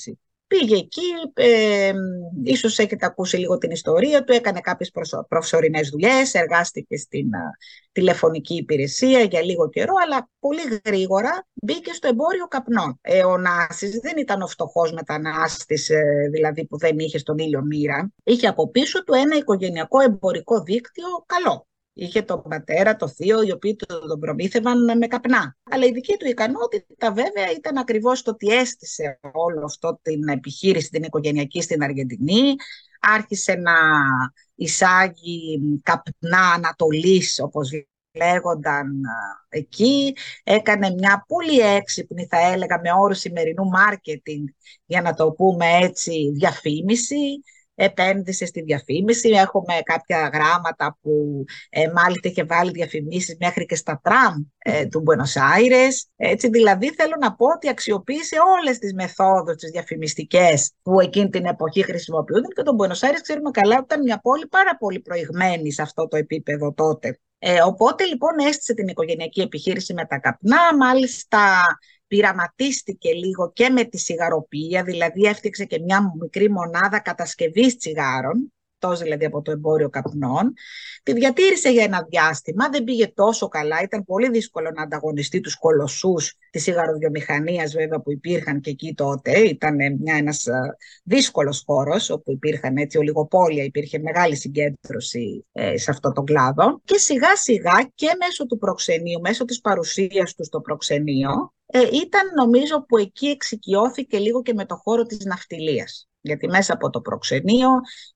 Πήγε εκεί, ίσως έχετε ακούσει λίγο την ιστορία του, έκανε κάποιες προσωρινές δουλειές, εργάστηκε στην τηλεφωνική υπηρεσία για λίγο καιρό, αλλά πολύ γρήγορα μπήκε στο εμπόριο καπνών. Ο Νάσης δεν ήταν ο φτωχός μετανάστης, δηλαδή που δεν είχε στον ήλιο μοίρα. Είχε από πίσω του ένα οικογενειακό εμπορικό δίκτυο καλό. Είχε τον πατέρα, το θείο, οι οποίοι τον προμήθευαν με καπνά. Αλλά η δική του ικανότητα βέβαια ήταν ακριβώς το ότι έστησε όλο αυτό την επιχείρηση την οικογενειακή στην Αργεντινή. Άρχισε να εισάγει καπνά Ανατολής, όπως λέγονταν εκεί. Έκανε μια πολύ έξυπνη, θα έλεγα, με όρους σημερινού μάρκετινγκ, για να το πούμε έτσι, διαφήμιση. Επένδυσε στη διαφήμιση. Έχουμε κάποια γράμματα που μάλιστα είχε βάλει διαφημίσεις μέχρι και στα τραμ του Μπουένος Άιρες. Έτσι, δηλαδή θέλω να πω ότι αξιοποίησε όλες τις μεθόδους τις διαφημιστικές που εκείνη την εποχή χρησιμοποιούνταν, και τον Μπουένος Άιρες ξέρουμε καλά ότι ήταν μια πόλη πάρα πολύ προηγμένη σε αυτό το επίπεδο τότε. Οπότε λοιπόν έστησε την οικογενειακή επιχείρηση με τα καπνά, μάλιστα πειραματίστηκε λίγο και με τη σιγαροποιία, δηλαδή έφτιαξε και μια μικρή μονάδα κατασκευής τσιγάρων, εκτός δηλαδή από το εμπόριο καπνών. Τη διατήρησε για ένα διάστημα, δεν πήγε τόσο καλά, ήταν πολύ δύσκολο να ανταγωνιστεί τους κολοσσούς της σιγαροβιομηχανίας βέβαια που υπήρχαν και εκεί τότε. Ήταν ένας δύσκολος χώρος όπου υπήρχαν έτσι ολιγοπόλια, υπήρχε μεγάλη συγκέντρωση σε αυτό τον κλάδο, και σιγά σιγά και μέσω του προξενείου, μέσω της παρουσίας του στο προξενείο, ήταν νομίζω που εκεί εξοικειώθηκε λίγο και με το χώρο της ναυτιλίας. Γιατί μέσα από το προξενείο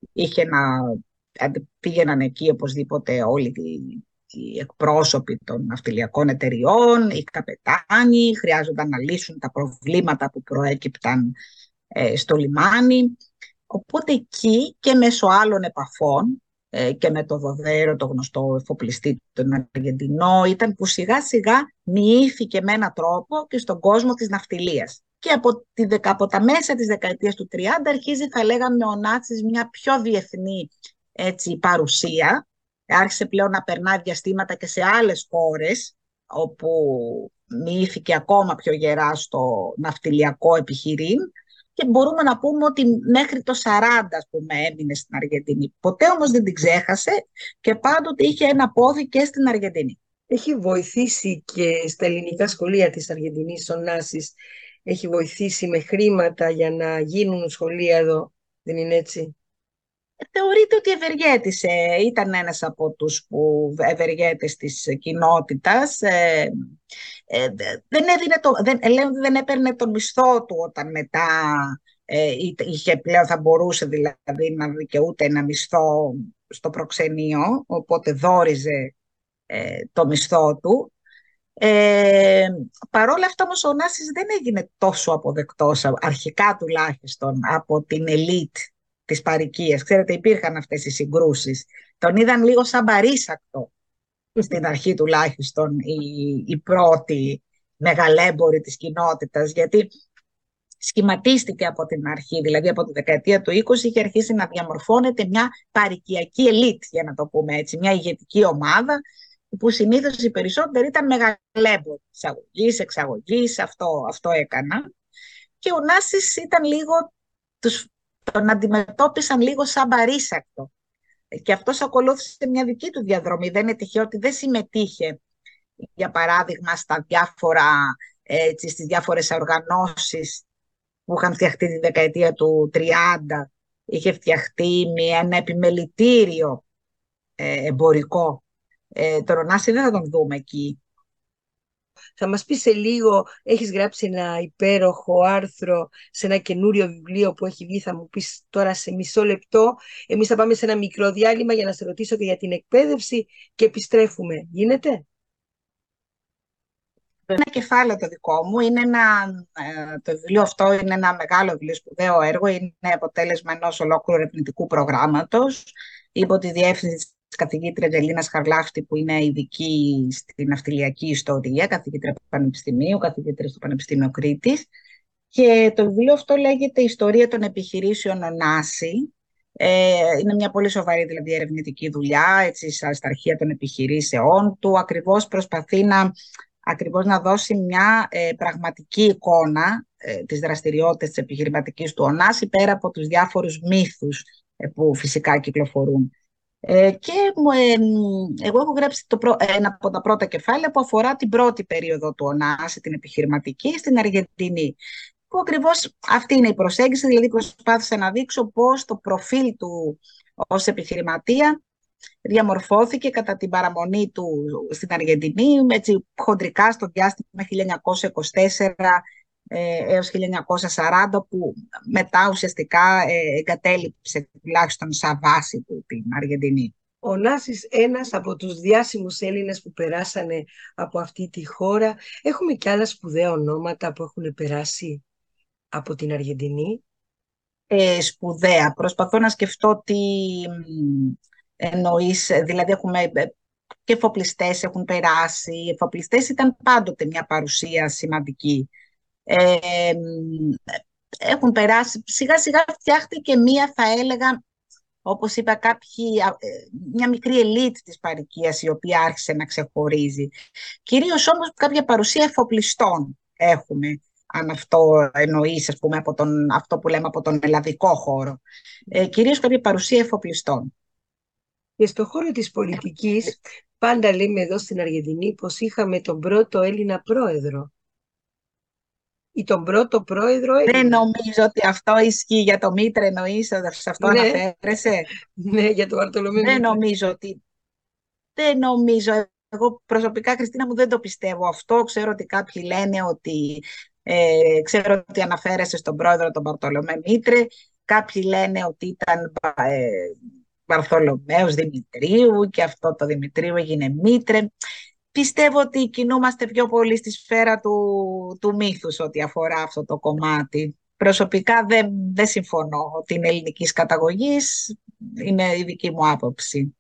πήγαιναν εκεί οπωσδήποτε όλοι οι εκπρόσωποι των ναυτιλιακών εταιριών, οι καπετάνοι, χρειάζονταν να λύσουν τα προβλήματα που προέκυπταν στο λιμάνι. Οπότε εκεί και μέσω άλλων επαφών και με το Δοδέρο, το γνωστό εφοπλιστή τον Αργεντινό, ήταν που σιγά σιγά μοιήθηκε με έναν τρόπο και στον κόσμο της ναυτιλίας. Και από τα μέσα της δεκαετίας του 30 αρχίζει, θα λέγαμε, ο Νάτσης μια πιο διεθνή παρουσία. Άρχισε πλέον να περνά διαστήματα και σε άλλες χώρες, όπου μοιήθηκε ακόμα πιο γερά στο ναυτιλιακό επιχειρήν. Και μπορούμε να πούμε ότι μέχρι το 40, ας πούμε, έμεινε στην Αργεντινή. Ποτέ όμως δεν την ξέχασε και πάντοτε είχε ένα πόδι και στην Αργεντινή. Έχει βοηθήσει και στα ελληνικά σχολεία της Αργεντινής ο Νάσης. Έχει βοηθήσει με χρήματα για να γίνουν σχολεία εδώ. Δεν είναι έτσι? Θεωρείται ότι ευεργέτησε. Ήταν ένας από τους ευεργέτες της κοινότητας. Δεν έπαιρνε τον μισθό του όταν μετά θα μπορούσε δηλαδή να δικαιούται ένα μισθό στο προξενείο, οπότε δόριζε το μισθό του. Παρόλα αυτά όμως ο Νάσης δεν έγινε τόσο αποδεκτός, αρχικά τουλάχιστον, από την ελίτ της παροικίας. Ξέρετε, υπήρχαν αυτές οι συγκρούσεις. Τον είδαν λίγο σαν παρήσακτο στην αρχή τουλάχιστον οι πρώτοι μεγαλέμποροι της κοινότητας, γιατί σχηματίστηκε από την αρχή, δηλαδή από τη δεκαετία του 20 είχε αρχίσει να διαμορφώνεται μια παροικιακή ελίτ, για να το πούμε έτσι, μια ηγετική ομάδα, που συνήθως οι περισσότεροι ήταν μεγαλέμποροι, εισαγωγής, εξαγωγής, αυτό έκαναν. Και ο Νάσης ήταν λίγο, τον αντιμετώπισαν λίγο σαν παρήσακτο. Και αυτός ακολούθησε μια δική του διαδρομή. Δεν είναι τυχαίο ότι δεν συμμετείχε, για παράδειγμα, στις διάφορες οργανώσεις που είχαν φτιαχτεί τη δεκαετία του 30. Είχε φτιαχτεί ένα επιμελητήριο εμπορικό. Τον Νάση δεν θα τον δούμε εκεί. Θα μας πεις σε λίγο, έχεις γράψει ένα υπέροχο άρθρο σε ένα καινούριο βιβλίο που έχει βγει, θα μου πεις τώρα σε μισό λεπτό. Εμείς θα πάμε σε ένα μικρό διάλειμμα για να σε ρωτήσω και για την εκπαίδευση και επιστρέφουμε. Γίνεται? Ένα κεφάλαιο το δικό μου, το βιβλίο αυτό είναι ένα μεγάλο βιβλίο, σπουδαίο έργο, είναι αποτέλεσμα ενός ολόκληρου ερευνητικού προγράμματος υπό τη διεύθυνση της καθηγήτριας Ελλήνας Χαρλάφτη, που είναι ειδική στην ναυτιλιακή ιστορία, καθηγήτρια του Πανεπιστημίου, καθηγήτρια στο Πανεπιστήμιο Κρήτης. Και το βιβλίο αυτό λέγεται «Ιστορία των επιχειρήσεων Ωνάση». Είναι μια πολύ σοβαρή δηλαδή ερευνητική δουλειά, έτσι, στα αρχεία των επιχειρήσεών του. Ακριβώς προσπαθεί να ακριβώς να δώσει μια πραγματική εικόνα της δραστηριότητας της επιχειρηματικής του Ωνάση, πέρα από τους διάφορους μύθους που φυσικά κυκλοφορούν. Εγώ έχω γράψει ένα από τα πρώτα κεφάλαια που αφορά την πρώτη περίοδο του Ωνάση, την επιχειρηματική, στην Αργεντινή. Που ακριβώς αυτή είναι η προσέγγιση, δηλαδή προσπάθησα να δείξω πώς το προφίλ του ως επιχειρηματία διαμορφώθηκε κατά την παραμονή του στην Αργεντινή, έτσι χοντρικά στο διάστημα 1924 έως 1940, που μετά ουσιαστικά εγκατέλειψε τουλάχιστον σαν βάση του την Αργεντινή. Ο Νάσης, ένας από τους διάσημους Έλληνες που περάσανε από αυτή τη χώρα. Έχουμε και άλλα σπουδαία ονόματα που έχουν περάσει από την Αργεντινή. Σπουδαία. Προσπαθώ να σκεφτώ τι εννοείς. Δηλαδή έχουμε και εφοπλιστές έχουν περάσει. Οι εφοπλιστές ήταν πάντοτε μια παρουσία σημαντική. Έχουν περάσει. Σιγά σιγά φτιάχτηκε μία, θα έλεγα, όπως είπα, μια μικρή ελίτ της παροικίας η οποία άρχισε να ξεχωρίζει. Κυρίως όμως κάποια παρουσία εφοπλιστών έχουμε, αν αυτό εννοείς, ας πούμε, αυτό που λέμε από τον ελλαδικό χώρο. Κυρίως κάποια παρουσία εφοπλιστών. Και στον χώρο της πολιτικής, πάντα λέμε εδώ στην Αργεντινή πως είχαμε τον πρώτο Έλληνα πρόεδρο. Ή τον πρώτο πρόεδρο Έλληνα. Δεν νομίζω ότι αυτό ισχύει για το Μήτρε, εννοείς, σε αυτό αναφέρεσαι. Ναι, για το Βαρτολομέ Μήτρε. Δεν νομίζω. Εγώ προσωπικά, Χριστίνα μου, δεν το πιστεύω αυτό. Ξέρω ότι κάποιοι λένε ότι ξέρω ότι αναφέρεσαι στον πρόεδρο τον Βαρτολομέ Μήτρε. Κάποιοι λένε ότι ήταν Βαρθολομαίος Δημητρίου και αυτό το Δημητρίου έγινε Μήτρε. Πιστεύω ότι κινούμαστε πιο πολύ στη σφαίρα του μύθους ό,τι αφορά αυτό το κομμάτι. Προσωπικά δεν συμφωνώ ότι είναι ελληνικής καταγωγής. Είναι η δική μου άποψη.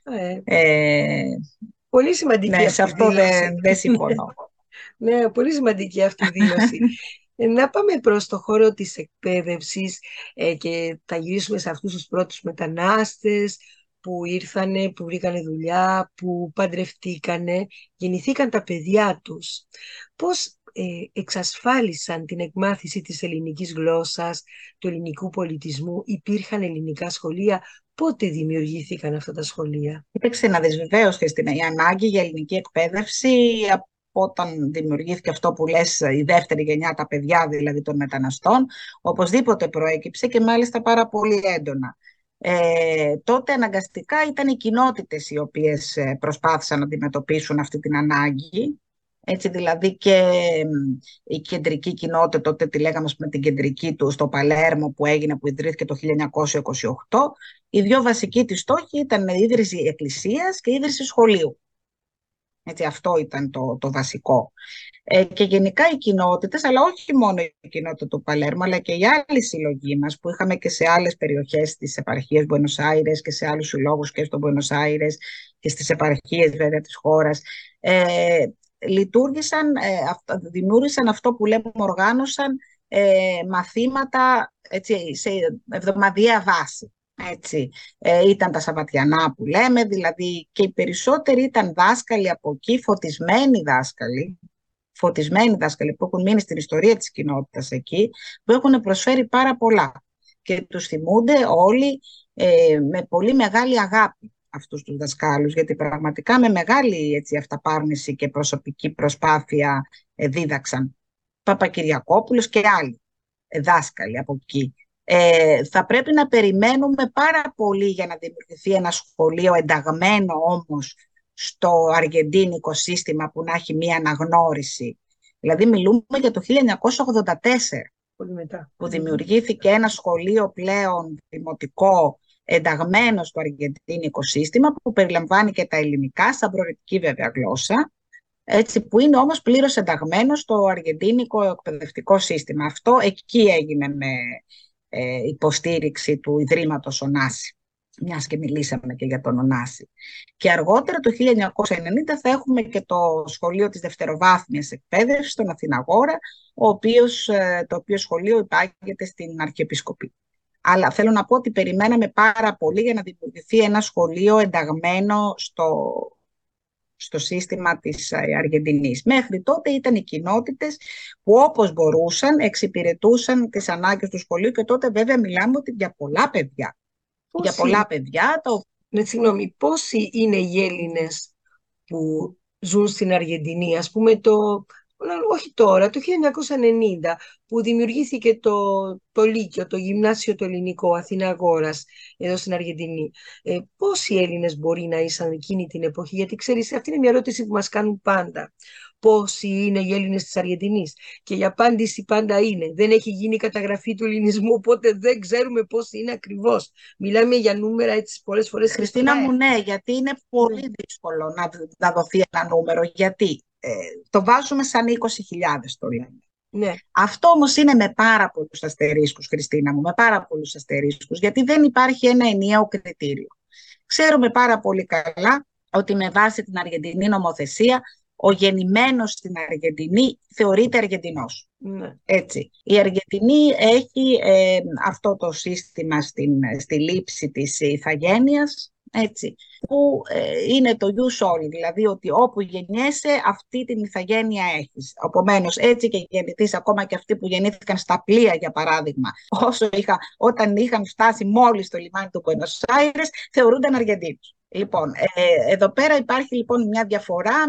Πολύ σημαντική αυτή σε αυτό δεν συμφωνώ. Ναι, πολύ σημαντική αυτή η δήλωση. Να πάμε προς το χώρο της εκπαίδευσης και θα γυρίσουμε σε αυτούς τους πρώτους μετανάστες που ήρθανε, που βρήκανε δουλειά, που παντρευτήκανε, γεννηθήκαν τα παιδιά τους. Πώς εξασφάλισαν την εκμάθηση της ελληνικής γλώσσας, του ελληνικού πολιτισμού? Υπήρχαν ελληνικά σχολεία? Πότε δημιουργήθηκαν αυτά τα σχολεία? Υπήρξε να δεις, βεβαίως, Χριστίνα, η ανάγκη για ελληνική εκπαίδευση όταν δημιουργήθηκε αυτό που λες, η δεύτερη γενιά, τα παιδιά δηλαδή των μεταναστών, οπωσδήποτε προέκυψε και μάλιστα πάρα πολύ έντονα. Τότε αναγκαστικά ήταν οι κοινότητες οι οποίες προσπάθησαν να αντιμετωπίσουν αυτή την ανάγκη. Έτσι δηλαδή και η κεντρική κοινότητα, τότε τη λέγαμε με την κεντρική του στο Παλέρμο που ιδρύθηκε το 1928, οι δύο βασικοί της στόχοι ήταν η ίδρυση εκκλησίας και η ίδρυση σχολείου. Έτσι, αυτό ήταν το βασικό. Και γενικά οι κοινότητες, αλλά όχι μόνο η κοινότητα του Παλέρμο, αλλά και οι άλλοι συλλογοί μας που είχαμε και σε άλλες περιοχές της επαρχίας Μπουένος Άιρες και σε άλλους συλλόγους και στο Μπουένος Άιρες και στις επαρχίες βέβαια της χώρας, δημιούργησαν αυτό που λέμε, οργάνωσαν μαθήματα, έτσι, σε εβδομαδιαία βάση. Έτσι. Ήταν τα Σαββατιανά που λέμε, δηλαδή, και οι περισσότεροι ήταν δάσκαλοι από εκεί, φωτισμένοι δάσκαλοι που έχουν μείνει στην ιστορία της κοινότητας εκεί, που έχουν προσφέρει πάρα πολλά και τους θυμούνται όλοι με πολύ μεγάλη αγάπη αυτούς τους δασκάλους, γιατί πραγματικά με μεγάλη, έτσι, αυταπάρνηση και προσωπική προσπάθεια δίδαξαν. Παπακυριακόπουλος και άλλοι δάσκαλοι από εκεί. Θα πρέπει να περιμένουμε πάρα πολύ για να δημιουργηθεί ένα σχολείο ενταγμένο όμως στο αργεντίνικο σύστημα που να έχει μία αναγνώριση. Δηλαδή μιλούμε για το 1984 πολύ μετά, που δημιουργήθηκε ένα σχολείο πλέον δημοτικό ενταγμένο στο αργεντίνικο σύστημα που περιλαμβάνει και τα ελληνικά σαν προαιρετική βέβαια γλώσσα, έτσι, που είναι όμως πλήρως ενταγμένο στο αργεντίνικο εκπαιδευτικό σύστημα. Αυτό εκεί έγινε με υποστήριξη του Ιδρύματος Ωνάση, μιας και μιλήσαμε και για τον Ωνάση. Και αργότερα το 1990 θα έχουμε και το σχολείο της δευτεροβάθμιας εκπαίδευσης στον Αθηναγόρα, το οποίο σχολείο υπάγεται στην Αρχιεπισκοπή. Αλλά θέλω να πω ότι περιμέναμε πάρα πολύ για να δημιουργηθεί ένα σχολείο ενταγμένο στο σύστημα της Αργεντινής. Μέχρι τότε ήταν οι κοινότητες που όπως μπορούσαν εξυπηρετούσαν τις ανάγκες του σχολείου και τότε βέβαια μιλάμε ότι για πολλά παιδιά. Για πολλά παιδιά. Συγγνώμη, πόσοι είναι οι Έλληνες που ζουν στην Αργεντινή, ας πούμε όχι τώρα, το 1990 που δημιουργήθηκε το Λύκειο, το Γυμνάσιο το Ελληνικό Αθήνα Αγόρας εδώ στην Αργεντινή. Πόσοι Έλληνες μπορεί να ήσαν εκείνη την εποχή? Γιατί ξέρεις, αυτή είναι μια ερώτηση που μας κάνουν πάντα. Πόσοι είναι οι Έλληνες της Αργεντινής? Και η απάντηση πάντα είναι: δεν έχει γίνει καταγραφή του ελληνισμού, οπότε δεν ξέρουμε πόσοι είναι ακριβώς. Μιλάμε για νούμερα έτσι πολλές φορές. Χριστίνα μου, ναι, γιατί είναι πολύ δύσκολο να δοθεί ένα νούμερο. Γιατί το βάζουμε σαν 20.000 το λέμε. Ναι. Αυτό όμως είναι με πάρα πολλούς αστερίσκους, Χριστίνα μου, με πάρα πολλούς αστερίσκους, γιατί δεν υπάρχει ένα ενιαίο κριτήριο. Ξέρουμε πάρα πολύ καλά ότι με βάση την Αργεντινή νομοθεσία, ο γεννημένος στην Αργεντινή θεωρείται Αργεντινός. Ναι. Έτσι. Η Αργεντινή έχει αυτό το σύστημα στη λήψη της ηθαγένειας, έτσι, που είναι το ius soli, δηλαδή ότι όπου γεννιέσαι αυτή την ηθαγένεια έχεις. Επομένως, έτσι και γεννηθείς, ακόμα και αυτοί που γεννήθηκαν στα πλοία, για παράδειγμα, όταν είχαν φτάσει μόλις στο λιμάνι του Μπουένος Άιρες, θεωρούνταν Αργεντίνους. Λοιπόν, εδώ πέρα υπάρχει λοιπόν μια διαφορά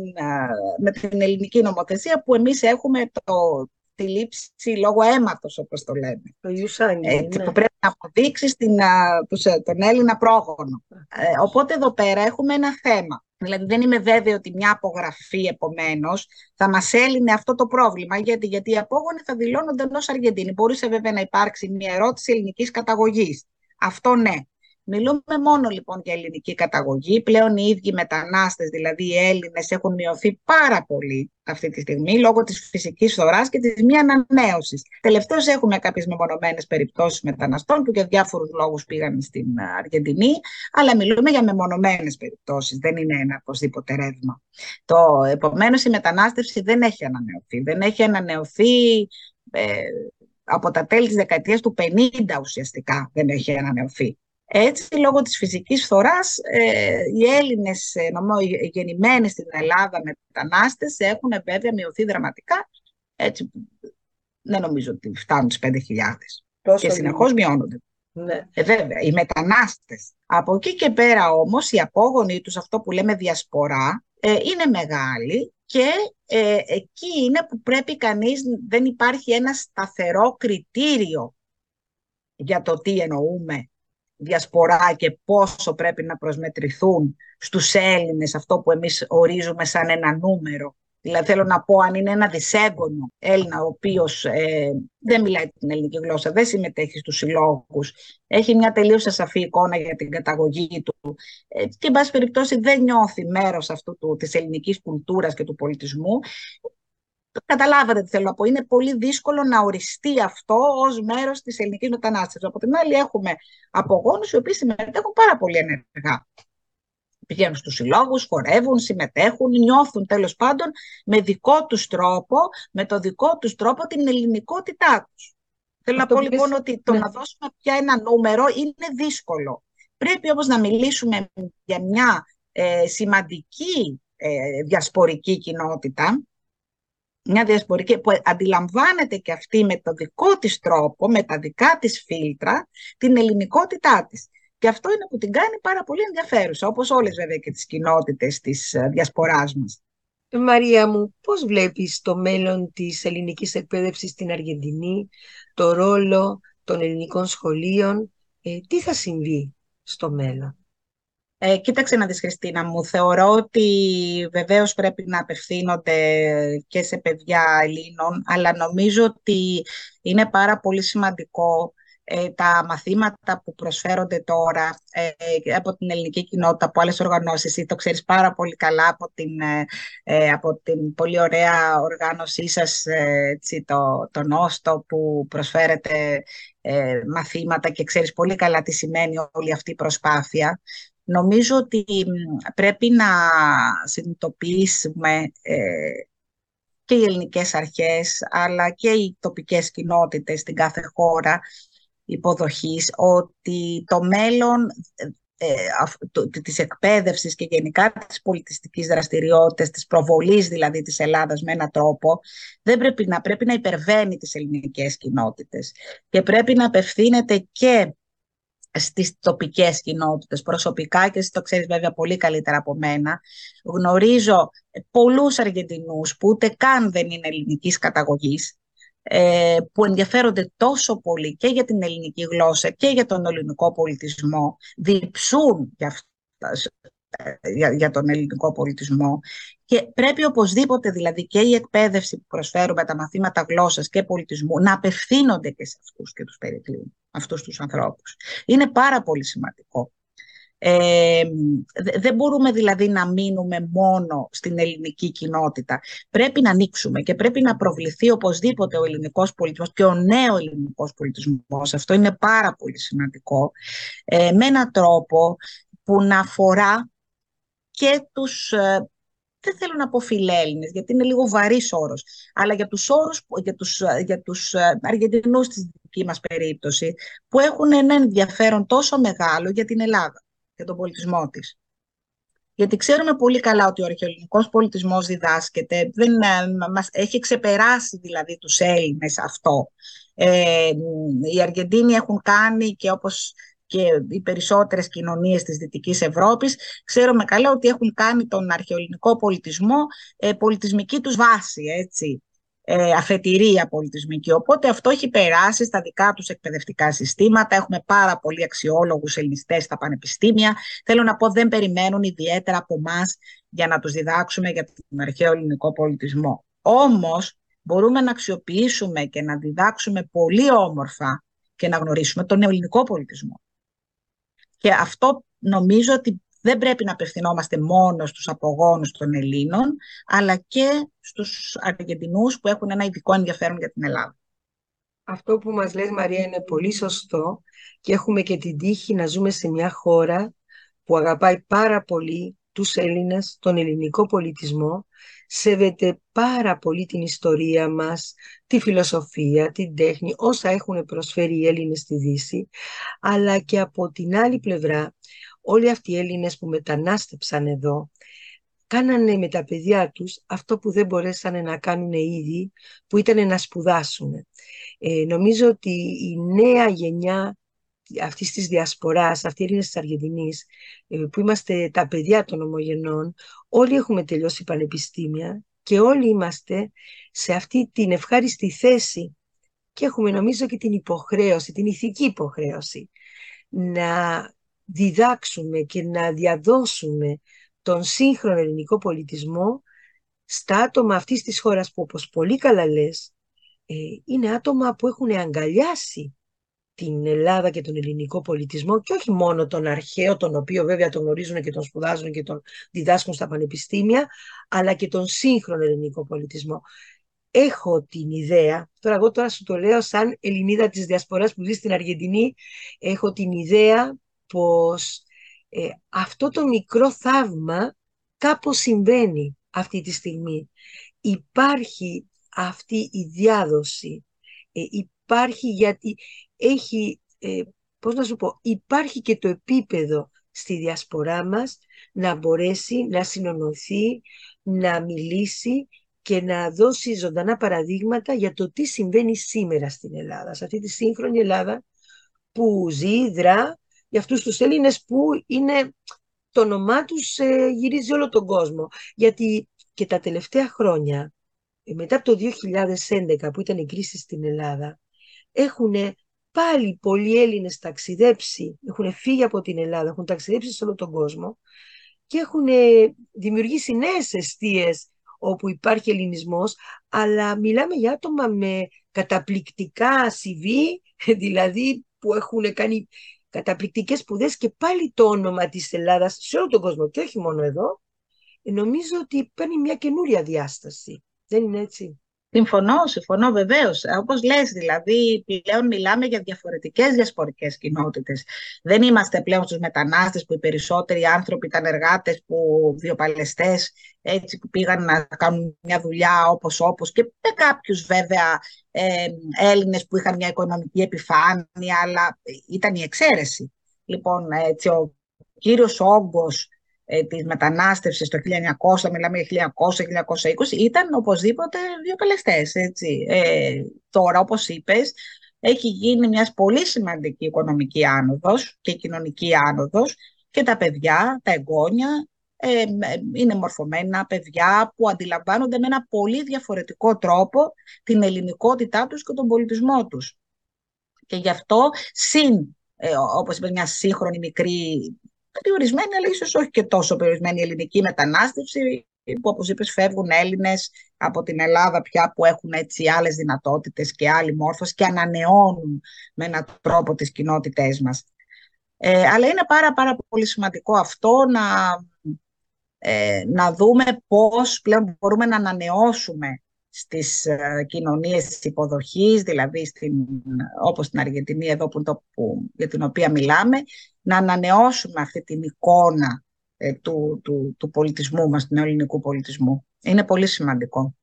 με την ελληνική νομοθεσία, που εμείς έχουμε τη λήψη λόγω αίματος, όπως το λέμε. Το ιουσάνι, ναι. Που πρέπει να αποδείξεις τον Έλληνα πρόγονο. Οπότε εδώ πέρα έχουμε ένα θέμα. Δηλαδή δεν είμαι βέβαιη ότι μια απογραφή επομένως θα μας έλυνε αυτό το πρόβλημα. Γιατί οι απόγονοι θα δηλώνονται ως Αργεντίνοι. Μπορούσε βέβαια να υπάρξει μια ερώτηση ελληνικής καταγωγής. Αυτό ναι. Μιλούμε μόνο λοιπόν για ελληνική καταγωγή. Πλέον οι ίδιοι μετανάστες, δηλαδή οι Έλληνες, έχουν μειωθεί πάρα πολύ αυτή τη στιγμή λόγω της φυσικής φθοράς και της μη ανανέωσης. Τελευταίως έχουμε κάποιες μεμονωμένες περιπτώσεις μεταναστών που για διάφορους λόγους πήγαν στην Αργεντινή, αλλά μιλούμε για μεμονωμένες περιπτώσεις, δεν είναι ένα οπωσδήποτε ρεύμα. Επομένως η μετανάστευση δεν έχει ανανεωθεί. Δεν έχει ανανεωθεί από τα τέλη της δεκαετίας του 50 ουσιαστικά δεν έχει ανανεωθεί. Έτσι, λόγω της φυσικής φθοράς, οι Έλληνες γεννημένοι στην Ελλάδα μετανάστες έχουν βέβαια μειωθεί δραματικά. Έτσι, δεν νομίζω ότι φτάνουν τις 5.000 και συνεχώς μειώνονται. Ναι. Βέβαια, οι μετανάστες. Από εκεί και πέρα όμως, οι απόγονοι τους, αυτό που λέμε διασπορά, είναι μεγάλοι και εκεί είναι που πρέπει δεν υπάρχει ένα σταθερό κριτήριο για το τι εννοούμε διασπορά και πόσο πρέπει να προσμετρηθούν στους Έλληνες αυτό που εμείς ορίζουμε σαν ένα νούμερο. Δηλαδή θέλω να πω, αν είναι ένα δισέγγωνο Έλληνα ο οποίος δεν μιλάει την ελληνική γλώσσα, δεν συμμετέχει στους συλλόγους, έχει μια τελείως ασαφή εικόνα για την καταγωγή του και εν πάση περιπτώσει δεν νιώθει μέρος αυτού της ελληνικής κουλτούρας και του πολιτισμού. Καταλάβατε τι θέλω να πω. Είναι πολύ δύσκολο να οριστεί αυτό ως μέρος της ελληνικής μετανάστευσης. Από την άλλη έχουμε απογόνους οι οποίοι συμμετέχουν πάρα πολύ ενεργά. Πηγαίνουν στους συλλόγους, χορεύουν, συμμετέχουν, νιώθουν τέλος πάντων με το δικό τους τρόπο την ελληνικότητά τους. Θέλω να πω λοιπόν ότι να δώσουμε πια ένα νούμερο είναι δύσκολο. Πρέπει όμως να μιλήσουμε για μια σημαντική διασπορική κοινότητα, μια διασπορική που αντιλαμβάνεται και αυτή με το δικό της τρόπο, με τα δικά της φίλτρα, την ελληνικότητά της. Και αυτό είναι που την κάνει πάρα πολύ ενδιαφέρουσα, όπως όλες βέβαια και τις κοινότητες της διασποράς μας. Μαρία μου, πώς βλέπεις το μέλλον της ελληνικής εκπαίδευσης στην Αργεντινή, το ρόλο των ελληνικών σχολείων, τι θα συμβεί στο μέλλον? Κοίταξε να δεις, Χριστίνα μου, θεωρώ ότι βεβαίως πρέπει να απευθύνονται και σε παιδιά Ελλήνων, αλλά νομίζω ότι είναι πάρα πολύ σημαντικό τα μαθήματα που προσφέρονται τώρα από την ελληνική κοινότητα, από άλλες οργανώσεις, ή το ξέρεις πάρα πολύ καλά από την πολύ ωραία οργάνωσή σας, το Νόστο, που προσφέρετε μαθήματα και ξέρεις πολύ καλά τι σημαίνει όλη αυτή η προσπάθεια. Νομίζω ότι πρέπει να συνειδητοποιήσουμε και οι ελληνικές αρχές, αλλά και οι τοπικές κοινότητες στην κάθε χώρα υποδοχής, ότι το μέλλον της εκπαίδευσης και γενικά της πολιτιστικής δραστηριότητας, της προβολής δηλαδή της Ελλάδας με έναν τρόπο, δεν πρέπει να υπερβαίνει τις ελληνικές κοινότητες και πρέπει να απευθύνεται και στις τοπικές κοινότητες. Προσωπικά, και εσύ το ξέρεις βέβαια πολύ καλύτερα από μένα, γνωρίζω πολλούς Αργεντινούς που ούτε καν δεν είναι ελληνικής καταγωγής, που ενδιαφέρονται τόσο πολύ και για την ελληνική γλώσσα και για τον ελληνικό πολιτισμό, διψούν για τον ελληνικό πολιτισμό, και πρέπει οπωσδήποτε δηλαδή και η εκπαίδευση που προσφέρουμε, τα μαθήματα γλώσσας και πολιτισμού, να απευθύνονται και σε αυτούς και τους περικλείουν, αυτούς τους ανθρώπους. Είναι πάρα πολύ σημαντικό. Δεν μπορούμε δηλαδή να μείνουμε μόνο στην ελληνική κοινότητα. Πρέπει να ανοίξουμε και πρέπει να προβληθεί οπωσδήποτε ο ελληνικός πολιτισμός και ο νέο ελληνικός πολιτισμός. Αυτό είναι πάρα πολύ σημαντικό, με έναν τρόπο που να αφορά και τους, δεν θέλω να πω φιλέλληνες, γιατί είναι λίγο βαρύς όρος, αλλά για τους Αργεντινούς στη δική μας περίπτωση, που έχουν ένα ενδιαφέρον τόσο μεγάλο για την Ελλάδα, για τον πολιτισμό της. Γιατί ξέρουμε πολύ καλά ότι ο αρχαιοελληνικός πολιτισμός διδάσκεται, μας έχει ξεπεράσει δηλαδή τους Έλληνες αυτό. Οι Αργεντίνοι έχουν κάνει, και όπως και οι περισσότερες κοινωνίες της Δυτικής Ευρώπης, ξέρουμε καλά ότι έχουν κάνει τον αρχαιοελληνικό πολιτισμό πολιτισμική τους βάση, έτσι, αφετηρία πολιτισμική. Οπότε αυτό έχει περάσει στα δικά τους εκπαιδευτικά συστήματα. Έχουμε πάρα πολλοί αξιόλογους ελληνιστές στα πανεπιστήμια. Θέλω να πω, δεν περιμένουν ιδιαίτερα από εμάς για να τους διδάξουμε για τον αρχαίο ελληνικό πολιτισμό. Όμως μπορούμε να αξιοποιήσουμε και να διδάξουμε πολύ όμορφα και να γνωρίσουμε τον ελληνικό πολιτισμό. Και αυτό νομίζω ότι δεν πρέπει να απευθυνόμαστε μόνο στους απογόνους των Ελλήνων, αλλά και στους Αργεντινούς που έχουν ένα ειδικό ενδιαφέρον για την Ελλάδα. Αυτό που μας λες, Μαρία, είναι πολύ σωστό, και έχουμε και την τύχη να ζούμε σε μια χώρα που αγαπάει πάρα πολύ τους Έλληνες, τον ελληνικό πολιτισμό, σέβεται πάρα πολύ την ιστορία μας, τη φιλοσοφία, την τέχνη, όσα έχουν προσφέρει οι Έλληνες στη Δύση, αλλά και από την άλλη πλευρά όλοι αυτοί οι Έλληνες που μετανάστεψαν εδώ κάνανε με τα παιδιά τους αυτό που δεν μπορέσανε να κάνουν ήδη, που ήταν να σπουδάσουν. Νομίζω ότι η νέα γενιά αυτής της διασποράς, αυτοί οι Έλληνες της Αργεντινής, που είμαστε τα παιδιά των ομογενών, όλοι έχουμε τελειώσει πανεπιστήμια και όλοι είμαστε σε αυτή την ευχάριστη θέση και έχουμε νομίζω και την υποχρέωση, την ηθική υποχρέωση, να διδάξουμε και να διαδώσουμε τον σύγχρονο ελληνικό πολιτισμό στα άτομα αυτής της χώρας που, όπως πολύ καλά λες, είναι άτομα που έχουν αγκαλιάσει την Ελλάδα και τον ελληνικό πολιτισμό, και όχι μόνο τον αρχαίο, τον οποίο βέβαια τον γνωρίζουν και τον σπουδάζουν και τον διδάσκουν στα πανεπιστήμια, αλλά και τον σύγχρονο ελληνικό πολιτισμό. Έχω την ιδέα, τώρα σου το λέω σαν Ελληνίδα της Διασποράς που ζει στην Αργεντινή, έχω την ιδέα πως αυτό το μικρό θαύμα κάπως συμβαίνει αυτή τη στιγμή. Υπάρχει αυτή η διάδοση, υπάρχει γιατί έχει, πώς να σου πω, υπάρχει και το επίπεδο στη διασπορά μας να μπορέσει να συνονωθεί, να μιλήσει και να δώσει ζωντανά παραδείγματα για το τι συμβαίνει σήμερα στην Ελλάδα, σε αυτή τη σύγχρονη Ελλάδα που ζει, δρά, για αυτούς τους Έλληνες που είναι, το όνομά τους γυρίζει όλο τον κόσμο. Γιατί και τα τελευταία χρόνια, μετά από το 2011 που ήταν η κρίση στην Ελλάδα, έχουν πάλι πολλοί Έλληνες ταξιδέψει, έχουν φύγει από την Ελλάδα, έχουν ταξιδέψει σε όλο τον κόσμο και έχουν δημιουργήσει νέες εστίες όπου υπάρχει ελληνισμός, αλλά μιλάμε για άτομα με καταπληκτικά CV, δηλαδή που έχουν κάνει καταπληκτικές σπουδές και πάλι το όνομα της Ελλάδας σε όλο τον κόσμο και όχι μόνο εδώ, νομίζω ότι παίρνει μια καινούρια διάσταση. Δεν είναι έτσι? Συμφωνώ βεβαίως. Όπως λες, δηλαδή πλέον μιλάμε για διαφορετικές διασπορικές κοινότητες. Δεν είμαστε πλέον στους μετανάστες που οι περισσότεροι άνθρωποι ήταν εργάτες, που βιοπαλαιστές, έτσι, που πήγαν να κάνουν μια δουλειά όπως και με κάποιους βέβαια Έλληνες που είχαν μια οικονομική επιφάνεια, αλλά ήταν η εξαίρεση. Λοιπόν, έτσι, κύριος όγκος της μετανάστευσης το 1900, μιλάμε για 1900-1920, ήταν οπωσδήποτε βιοκαλεστές, έτσι. Τώρα, όπως είπες, έχει γίνει μια πολύ σημαντική οικονομική άνοδος και κοινωνική άνοδος και τα παιδιά, τα εγγόνια, είναι μορφωμένα παιδιά που αντιλαμβάνονται με ένα πολύ διαφορετικό τρόπο την ελληνικότητά τους και τον πολιτισμό τους. Και γι' αυτό, όπως είπες, μια σύγχρονη μικρή, περιορισμένη, αλλά ίσως όχι και τόσο περιορισμένη ελληνική μετανάστευση, που όπως είπες φεύγουν Έλληνες από την Ελλάδα πια που έχουν έτσι άλλες δυνατότητες και άλλη μόρφωση και ανανεώνουν με έναν τρόπο τις κοινότητές μας. Αλλά είναι πάρα πολύ σημαντικό αυτό να δούμε πώς πλέον μπορούμε να ανανεώσουμε στις κοινωνίες της υποδοχής, δηλαδή όπως στην Αργεντινή εδώ για την οποία μιλάμε, να ανανεώσουμε αυτή την εικόνα του πολιτισμού μας, του ελληνικού πολιτισμού. Είναι πολύ σημαντικό.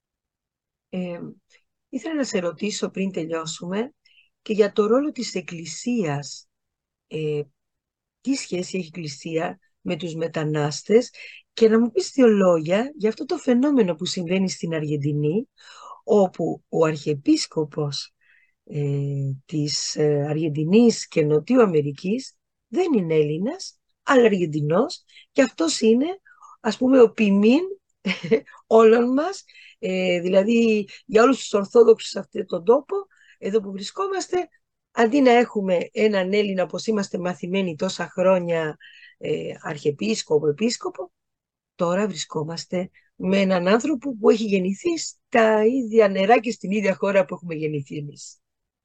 Ήθελα να σε ρωτήσω πριν τελειώσουμε και για το ρόλο της Εκκλησίας. Τι σχέση έχει η Εκκλησία με τους μετανάστες και να μου πεις 2 λόγια για αυτό το φαινόμενο που συμβαίνει στην Αργεντινή, όπου ο Αρχιεπίσκοπος της Αργεντινής και Νοτιού Αμερικής δεν είναι Έλληνας, αλλά Αργεντινός, και αυτός είναι, ας πούμε, ο ποιμήν όλων μας, δηλαδή για όλους τους Ορθόδοξους σε αυτόν τον τόπο, εδώ που βρισκόμαστε, αντί να έχουμε έναν Έλληνα, όπως είμαστε μαθημένοι τόσα χρόνια, αρχιεπίσκοπο, επίσκοπο, τώρα βρισκόμαστε με έναν άνθρωπο που έχει γεννηθεί στα ίδια νερά και στην ίδια χώρα που έχουμε γεννηθεί εμείς.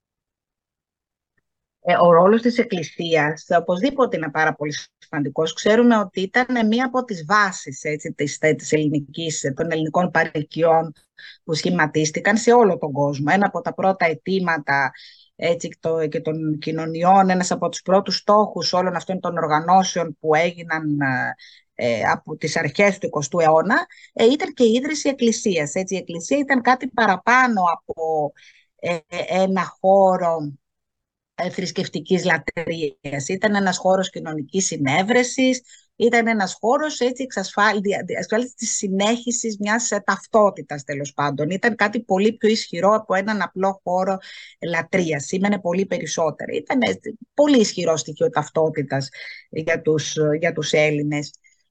Ο ρόλος της Εκκλησίας οπωσδήποτε είναι πάρα πολύ σημαντικός. Ξέρουμε ότι ήταν μία από τις βάσεις, έτσι, των ελληνικών παροικιών που σχηματίστηκαν σε όλο τον κόσμο. Ένα από τα πρώτα αιτήματα, έτσι, και των κοινωνιών, ένας από τους πρώτους στόχους όλων αυτών των οργανώσεων που έγιναν από τις αρχές του 20ου αιώνα, ήταν και η ίδρυση εκκλησίας. Έτσι, η εκκλησία ήταν κάτι παραπάνω από ένα χώρο θρησκευτικής λατρείας. Ήταν ένας χώρος κοινωνικής συνέβρεσης, ήταν ένας χώρος εξασφάλισης της συνέχισης μιας ταυτότητας, τέλος πάντων. Ήταν κάτι πολύ πιο ισχυρό από έναν απλό χώρο λατρείας. Σήμαινε πολύ περισσότερο. Ήταν πολύ ισχυρό στοιχείο ταυτότητας για τους Έλληνες.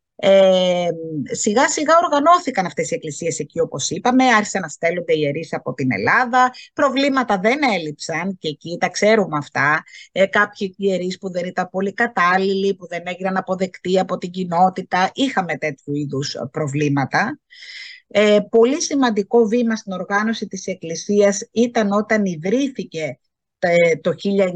Σιγά σιγά οργανώθηκαν αυτές οι εκκλησίες εκεί, όπως είπαμε, άρχισαν να στέλνονται ιερείς από την Ελλάδα, προβλήματα δεν έλειψαν και εκεί τα ξέρουμε αυτά, κάποιοι ιερείς που δεν ήταν πολύ κατάλληλοι, που δεν έγιναν αποδεκτοί από την κοινότητα, είχαμε τέτοιου είδους προβλήματα. Πολύ σημαντικό βήμα στην οργάνωση της εκκλησίας ήταν όταν ιδρύθηκε το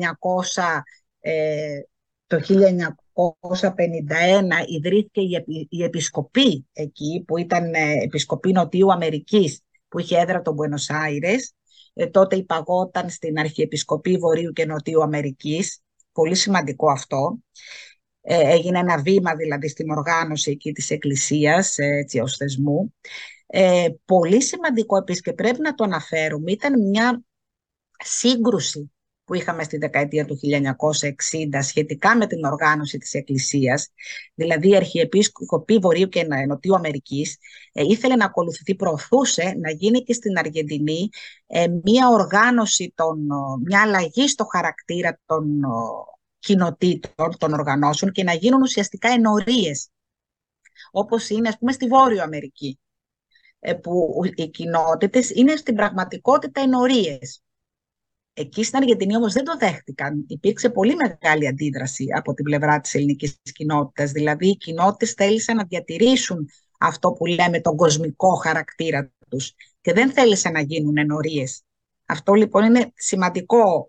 1951, ιδρύθηκε η Επισκοπή εκεί, που ήταν Επισκοπή Νοτιού Αμερικής, που είχε έδρα τον Μπουένος Άιρες. Τότε υπαγόταν στην Αρχιεπισκοπή Βορείου και Νοτιού Αμερικής. Πολύ σημαντικό αυτό. Έγινε ένα βήμα δηλαδή στην οργάνωση εκεί της Εκκλησίας, έτσι, ως θεσμού. Πολύ σημαντικό επίσης, και πρέπει να το αναφέρουμε, ήταν μια σύγκρουση που είχαμε στη δεκαετία του 1960 σχετικά με την οργάνωση της Εκκλησίας. Δηλαδή η Αρχιεπίσκοπη Βορείου και Νοτιού Αμερικής ήθελε να ακολουθηθεί, προωθούσε να γίνει και στην Αργεντινή μια οργάνωση, μια αλλαγή στο χαρακτήρα των κοινοτήτων, των οργανώσεων, και να γίνουν ουσιαστικά ενορίες, όπως είναι, ας πούμε, στη Βόρειο Αμερική, που οι κοινότητες είναι στην πραγματικότητα ενορίες. Εκεί στην Αργεντινή όμως δεν το δέχτηκαν. Υπήρξε πολύ μεγάλη αντίδραση από την πλευρά της ελληνικής κοινότητας. Δηλαδή οι κοινότητες θέλησαν να διατηρήσουν αυτό που λέμε τον κοσμικό χαρακτήρα τους και δεν θέλησαν να γίνουν ενορίες. Αυτό λοιπόν είναι σημαντικό,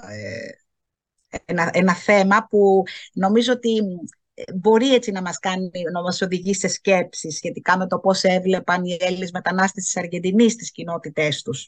ένα θέμα που νομίζω ότι μπορεί έτσι να μας οδηγεί σε σκέψεις σχετικά με το πώς έβλεπαν οι Έλληνες μετανάστες της Αργεντινής τις κοινότητές τους.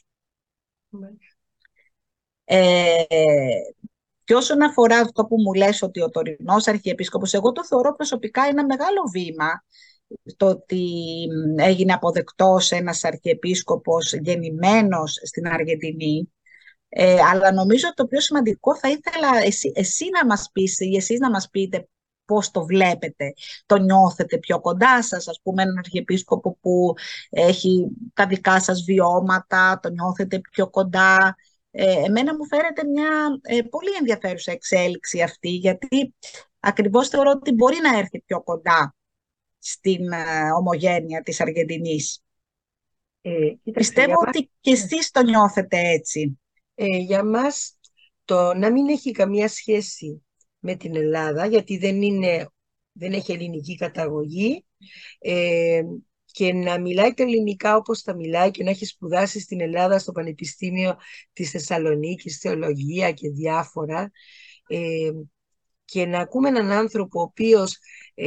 Και όσον αφορά αυτό που μου λες, ότι ο τωρινός Αρχιεπίσκοπος, εγώ το θεωρώ προσωπικά ένα μεγάλο βήμα, το ότι έγινε αποδεκτός ένας Αρχιεπίσκοπος γεννημένος στην Αργεντινή. Αλλά νομίζω το πιο σημαντικό, θα ήθελα εσύ να μας πεις, ή εσείς να μας πείτε, πώς το βλέπετε, το νιώθετε πιο κοντά σας, ας πούμε έναν αρχιεπίσκοπο που έχει τα δικά σας βιώματα, το νιώθετε πιο κοντά. Εμένα μου φαίνεται μια πολύ ενδιαφέρουσα εξέλιξη αυτή, γιατί ακριβώς θεωρώ ότι μπορεί να έρθει πιο κοντά στην ομογένεια της Αργεντινής. Πιστεύω ότι και εσείς το νιώθετε έτσι. Για μας το να μην έχει καμία σχέση με την Ελλάδα, γιατί δεν έχει ελληνική καταγωγή, και να μιλάει τα ελληνικά όπως τα μιλάει και να έχει σπουδάσει στην Ελλάδα στο Πανεπιστήμιο της Θεσσαλονίκης, θεολογία και διάφορα, και να ακούμε έναν άνθρωπο ο οποίος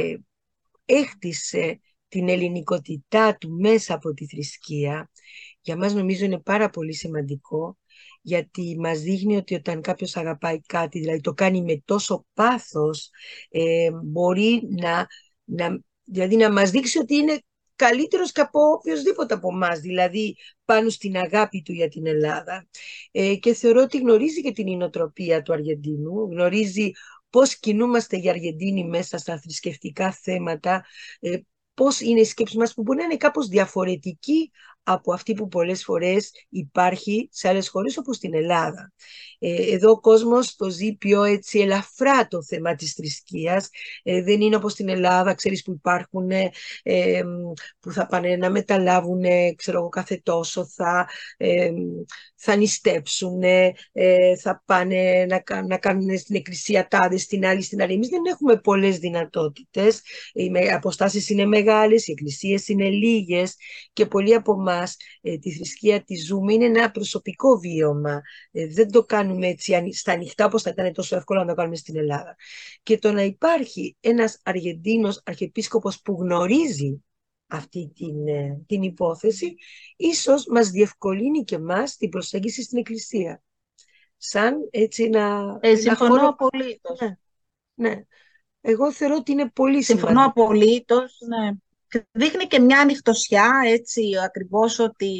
έχτισε την ελληνικότητά του μέσα από τη θρησκεία, για μας νομίζω είναι πάρα πολύ σημαντικό, γιατί μας δείχνει ότι όταν κάποιος αγαπάει κάτι, δηλαδή το κάνει με τόσο πάθος, μπορεί δηλαδή να μας δείξει ότι είναι καλύτερος και από οποιοσδήποτε από εμάς, δηλαδή πάνω στην αγάπη του για την Ελλάδα. Και θεωρώ ότι γνωρίζει και την ηνοτροπία του Αργεντίνου, γνωρίζει πώς κινούμαστε οι Αργεντίνοι μέσα στα θρησκευτικά θέματα, πώς είναι η σκέψη μας, που μπορεί να είναι κάπως διαφορετική από αυτή που πολλές φορές υπάρχει σε άλλες χώρες όπως στην Ελλάδα. Εδώ ο κόσμος το ζει πιο έτσι ελαφρά το θέμα της θρησκείας. Δεν είναι όπως στην Ελλάδα, ξέρεις, που υπάρχουν που θα πάνε να μεταλάβουν, ξέρω εγώ, κάθε τόσο θα νηστέψουν, θα πάνε να κάνουν στην εκκλησία τάδε, στην άλλη, στην άλλη. Εμείς δεν έχουμε πολλές δυνατότητες, οι αποστάσεις είναι μεγάλες, οι εκκλησίες είναι λίγες και πολλοί από εμάς τη θρησκεία τη ζούμε, είναι ένα προσωπικό βίωμα. Δεν το κάνουμε έτσι στα ανοιχτά όπως θα ήταν τόσο εύκολο να το κάνουμε στην Ελλάδα. Και το να υπάρχει ένας Αργεντίνος αρχιεπίσκοπος που γνωρίζει αυτή την υπόθεση, ίσως μας διευκολύνει και εμάς την προσέγγιση στην εκκλησία. Σαν έτσι συμφωνώ απολύτως. Ναι. Εγώ θεωρώ ότι είναι πολύ σημαντικό. Συμφωνώ απολύτως, ναι. Δείχνει και μια ανοιχτωσιά, έτσι, ακριβώς ότι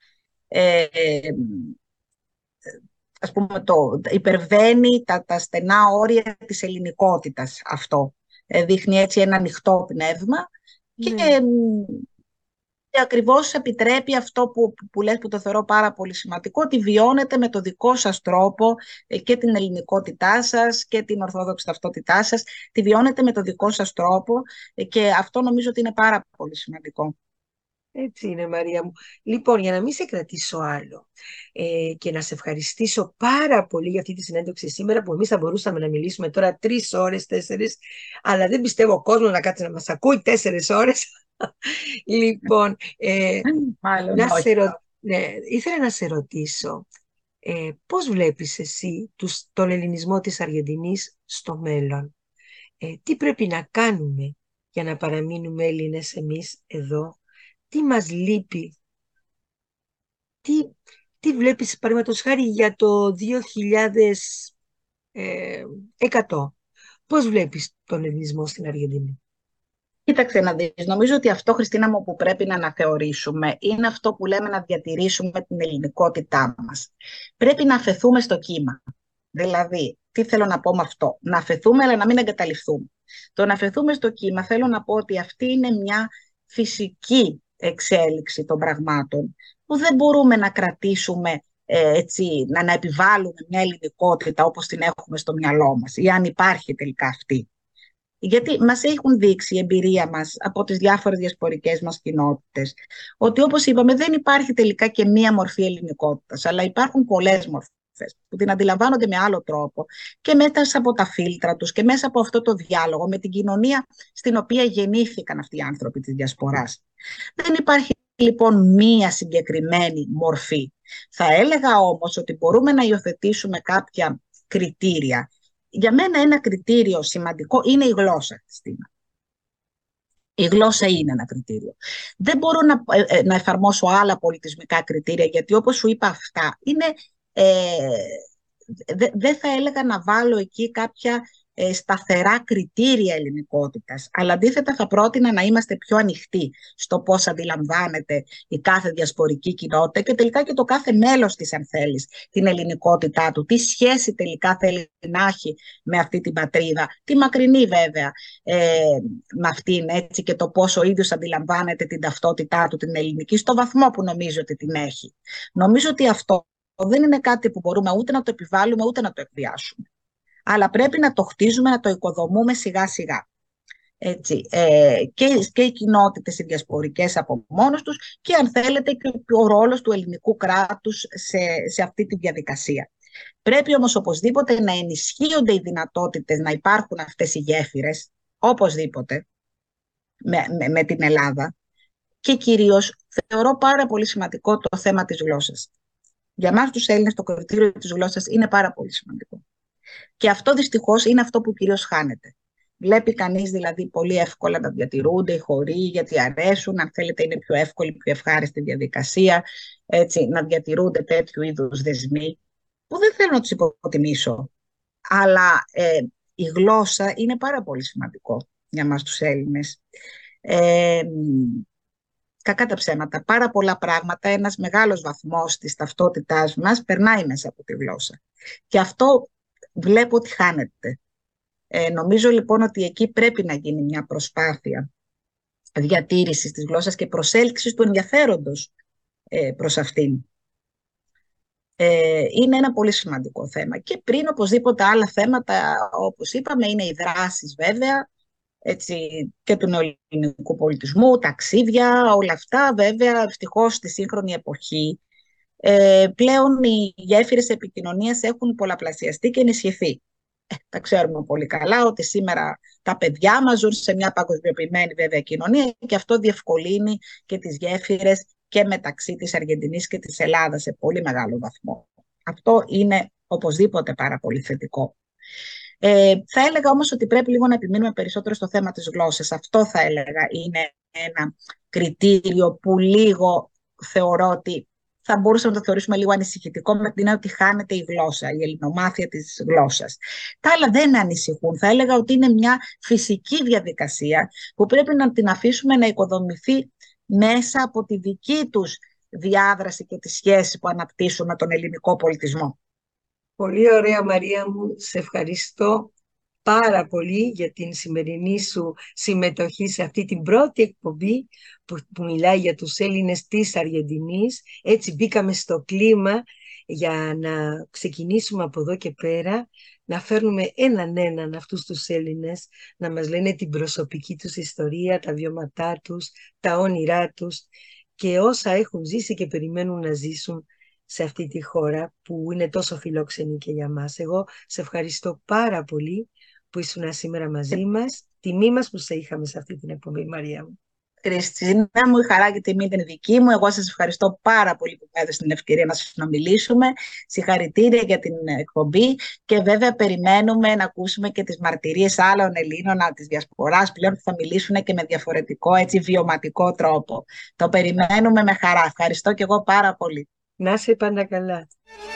ας πούμε υπερβαίνει τα στενά όρια της ελληνικότητας αυτό. Δείχνει έτσι ένα ανοιχτό πνεύμα και ακριβώς επιτρέπει αυτό που λες, που το θεωρώ πάρα πολύ σημαντικό, ότι βιώνετε με το δικό σας τρόπο και την ελληνικότητά σας και την ορθόδοξη ταυτότητά σας, τη βιώνετε με το δικό σας τρόπο και αυτό νομίζω ότι είναι πάρα πολύ σημαντικό. Έτσι είναι, Μαρία μου. Λοιπόν, για να μην σε κρατήσω άλλο και να σε ευχαριστήσω πάρα πολύ για αυτή τη συνέντευξη σήμερα, που εμείς θα μπορούσαμε να μιλήσουμε τώρα 3 ώρες, 4, αλλά δεν πιστεύω ο κόσμος να κάτσει να μας ακούει 4 ώρες. Λοιπόν, ήθελα να σε ρωτήσω, πώς βλέπεις εσύ τον ελληνισμό της Αργεντινής στο μέλλον? Τι πρέπει να κάνουμε για να παραμείνουμε Έλληνες εμείς εδώ? Τι μας λείπει? Τι βλέπεις, παραδείγματος χάρη, για το 2100? Πώς βλέπεις τον ελληνισμό στην Αργεντινή? Κοίταξε να δεις, νομίζω ότι αυτό, Χριστίνα μου, που πρέπει να αναθεωρήσουμε είναι αυτό που λέμε, να διατηρήσουμε την ελληνικότητά μας. Πρέπει να αφεθούμε στο κύμα. Δηλαδή, τι θέλω να πω με αυτό? Να αφεθούμε, αλλά να μην εγκαταλειφθούμε. Το να αφεθούμε στο κύμα, θέλω να πω ότι αυτή είναι μια φυσική εξέλιξη των πραγμάτων, που δεν μπορούμε να κρατήσουμε έτσι, να επιβάλλουμε μια ελληνικότητα όπως την έχουμε στο μυαλό μας, ή αν υπάρχει τελικά αυτή. Γιατί μας έχουν δείξει η εμπειρία μας από τις διάφορες διασπορικές μας κοινότητες, ότι όπως είπαμε δεν υπάρχει τελικά και μία μορφή ελληνικότητας, αλλά υπάρχουν πολλές μορφές που την αντιλαμβάνονται με άλλο τρόπο και μέσα από τα φίλτρα τους και μέσα από αυτό το διάλογο με την κοινωνία στην οποία γεννήθηκαν αυτοί οι άνθρωποι της διασποράς. Δεν υπάρχει λοιπόν μία συγκεκριμένη μορφή. Θα έλεγα όμως ότι μπορούμε να υιοθετήσουμε κάποια κριτήρια. Για μένα ένα κριτήριο σημαντικό είναι η γλώσσα, Χριστίνα. Η γλώσσα είναι ένα κριτήριο. Δεν μπορώ να εφαρμόσω άλλα πολιτισμικά κριτήρια, γιατί όπως σου είπα αυτά, δεν θα έλεγα να βάλω εκεί κάποια σταθερά κριτήρια ελληνικότητας, αλλά αντίθετα θα πρότεινα να είμαστε πιο ανοιχτοί στο πώς αντιλαμβάνεται η κάθε διασπορική κοινότητα και τελικά και το κάθε μέλος της, αν θέλεις, την ελληνικότητά του, τι σχέση τελικά θέλει να έχει με αυτή την πατρίδα, τη μακρινή βέβαια με αυτήν, έτσι, και το πώς ο ίδιος αντιλαμβάνεται την ταυτότητά του, την ελληνική, στο βαθμό που νομίζει ότι την έχει. Νομίζω ότι αυτό δεν είναι κάτι που μπορούμε ούτε να το επιβάλλουμε ούτε να το εκβιάσουμε. Αλλά πρέπει να το χτίζουμε, να το οικοδομούμε σιγά σιγά. Έτσι, και οι κοινότητες οι διασπορικές από μόνος τους και, αν θέλετε, και ο ρόλος του ελληνικού κράτους σε αυτή τη διαδικασία. Πρέπει όμως οπωσδήποτε να ενισχύονται οι δυνατότητες να υπάρχουν αυτές οι γέφυρες, οπωσδήποτε, με την Ελλάδα, και κυρίως θεωρώ πάρα πολύ σημαντικό το θέμα της γλώσσας. Για μας τους Έλληνες το κριτήριο της γλώσσας είναι πάρα πολύ σημαντικό. Και αυτό δυστυχώς είναι αυτό που κυρίως χάνεται. Βλέπει κανείς δηλαδή πολύ εύκολα να διατηρούνται οι χωροί, γιατί αρέσουν, αν θέλετε είναι πιο εύκολη, πιο ευχάριστη διαδικασία, έτσι, να διατηρούνται τέτοιου είδους δεσμοί, που δεν θέλω να τους υποτιμήσω. Αλλά η γλώσσα είναι πάρα πολύ σημαντικό για μας τους Έλληνες. Κακά τα ψέματα, πάρα πολλά πράγματα, ένας μεγάλος βαθμός της ταυτότητάς μας περνάει μέσα από τη γλώσσα. Και αυτό βλέπω ότι χάνεται. Νομίζω λοιπόν ότι εκεί πρέπει να γίνει μια προσπάθεια διατήρησης της γλώσσας και προσέλκυσης του ενδιαφέροντος προς αυτήν. Είναι ένα πολύ σημαντικό θέμα. Και πριν οπωσδήποτε άλλα θέματα, όπως είπαμε, είναι οι δράσεις βέβαια, έτσι, και του νεοελληνικού πολιτισμού, ταξίδια, όλα αυτά βέβαια. Ευτυχώς στη σύγχρονη εποχή πλέον οι γέφυρες επικοινωνίας έχουν πολλαπλασιαστεί και ενισχυθεί. Τα ξέρουμε πολύ καλά ότι σήμερα τα παιδιά μας ζουν σε μια παγκοσμιοποιημένη βέβαια κοινωνία και αυτό διευκολύνει και τις γέφυρες και μεταξύ της Αργεντινής και της Ελλάδας σε πολύ μεγάλο βαθμό. Αυτό είναι οπωσδήποτε πάρα πολύ θετικό. Θα έλεγα όμως ότι πρέπει λίγο να επιμείνουμε περισσότερο στο θέμα της γλώσσας. Αυτό θα έλεγα είναι ένα κριτήριο που λίγο θεωρώ ότι θα μπορούσαμε να το θεωρήσουμε λίγο ανησυχητικό, με την έννοια ότι χάνεται η γλώσσα, η ελληνομάθεια της γλώσσας. Τα άλλα δεν ανησυχούν. Θα έλεγα ότι είναι μια φυσική διαδικασία που πρέπει να την αφήσουμε να οικοδομηθεί μέσα από τη δική τους διάδραση και τη σχέση που αναπτύσσουν με τον ελληνικό πολιτισμό. Πολύ ωραία, Μαρία μου. Σε ευχαριστώ πάρα πολύ για την σημερινή σου συμμετοχή σε αυτή την πρώτη εκπομπή που μιλάει για τους Έλληνες της Αργεντινής. Έτσι μπήκαμε στο κλίμα για να ξεκινήσουμε από εδώ και πέρα, να φέρνουμε έναν αυτούς τους Έλληνες, να μας λένε την προσωπική τους ιστορία, τα βιώματά τους, τα όνειρά τους και όσα έχουν ζήσει και περιμένουν να ζήσουν σε αυτή τη χώρα που είναι τόσο φιλόξενη και για μας. Εγώ σε ευχαριστώ πάρα πολύ που ήσουν σήμερα μαζί μας. Τιμή μας που σε είχαμε σε αυτή την εκπομπή, Μαρία μου. Χριστίνα μου, η χαρά και η τιμή ήταν δική μου. Εγώ σας ευχαριστώ πάρα πολύ που μου έδωσε την ευκαιρία να συνομιλήσουμε. Συγχαρητήρια για την εκπομπή και βέβαια περιμένουμε να ακούσουμε και τις μαρτυρίες άλλων Ελλήνων της διασποράς πλέον που θα μιλήσουν και με διαφορετικό, έτσι, βιωματικό τρόπο. Το περιμένουμε με χαρά. Ευχαριστώ και εγώ πάρα πολύ. Να είσαι πάντα καλά.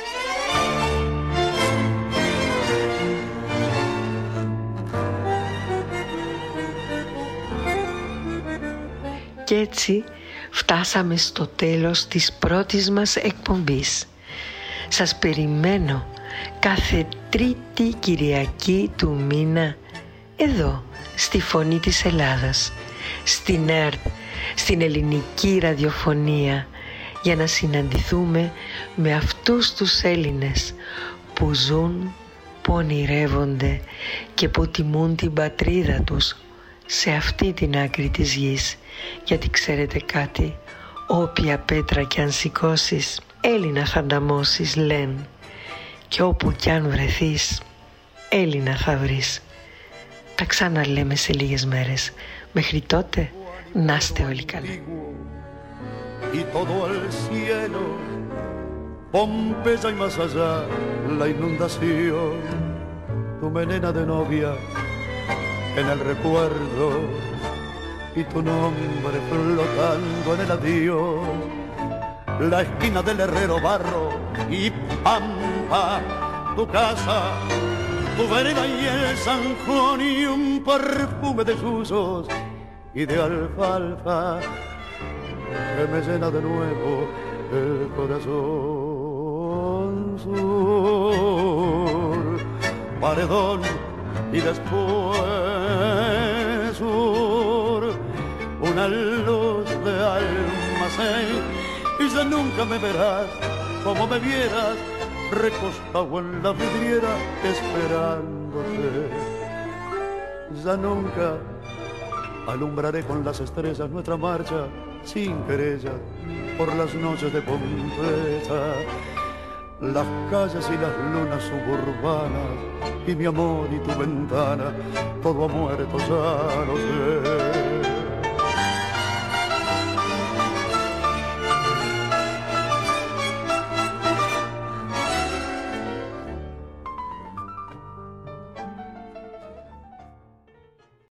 Και έτσι φτάσαμε στο τέλος της πρώτης μας εκπομπής. Σας περιμένω κάθε Τρίτη Κυριακή του μήνα εδώ στη Φωνή της Ελλάδας, στην ΕΡΤ, στην ελληνική ραδιοφωνία, για να συναντηθούμε με αυτούς τους Έλληνες που ζουν, που ονειρεύονται και που τιμούν την πατρίδα τους σε αυτή την άκρη της γης. Γιατί ξέρετε κάτι, όποια πέτρα κι αν σηκώσεις, Έλληνα θα ανταμώσεις, λένε, και όπου κι αν βρεθείς, Έλληνα θα βρεις. Τα ξαναλέμε σε λίγες μέρες. Μέχρι τότε, να είστε όλοι καλά. Y todo el cielo, Pompeya y más allá, la inundación, tu melena de novia en el recuerdo y tu nombre flotando en el adiós, la esquina del herrero barro y pampa, tu casa tu vereda y el zanjón y un perfume de susos y de alfalfa que me llena de nuevo el corazón. Sur, paredón y después sur, una luz de almacén y ya nunca me verás como me vieras recostado en la vidriera esperándote. Ya nunca alumbraré con las estrellas nuestra marcha sin querella por las noches de Pompeya, las calles y las lunas suburbanas y mi amor y tu ventana, todo ha muerto, ya lo sé.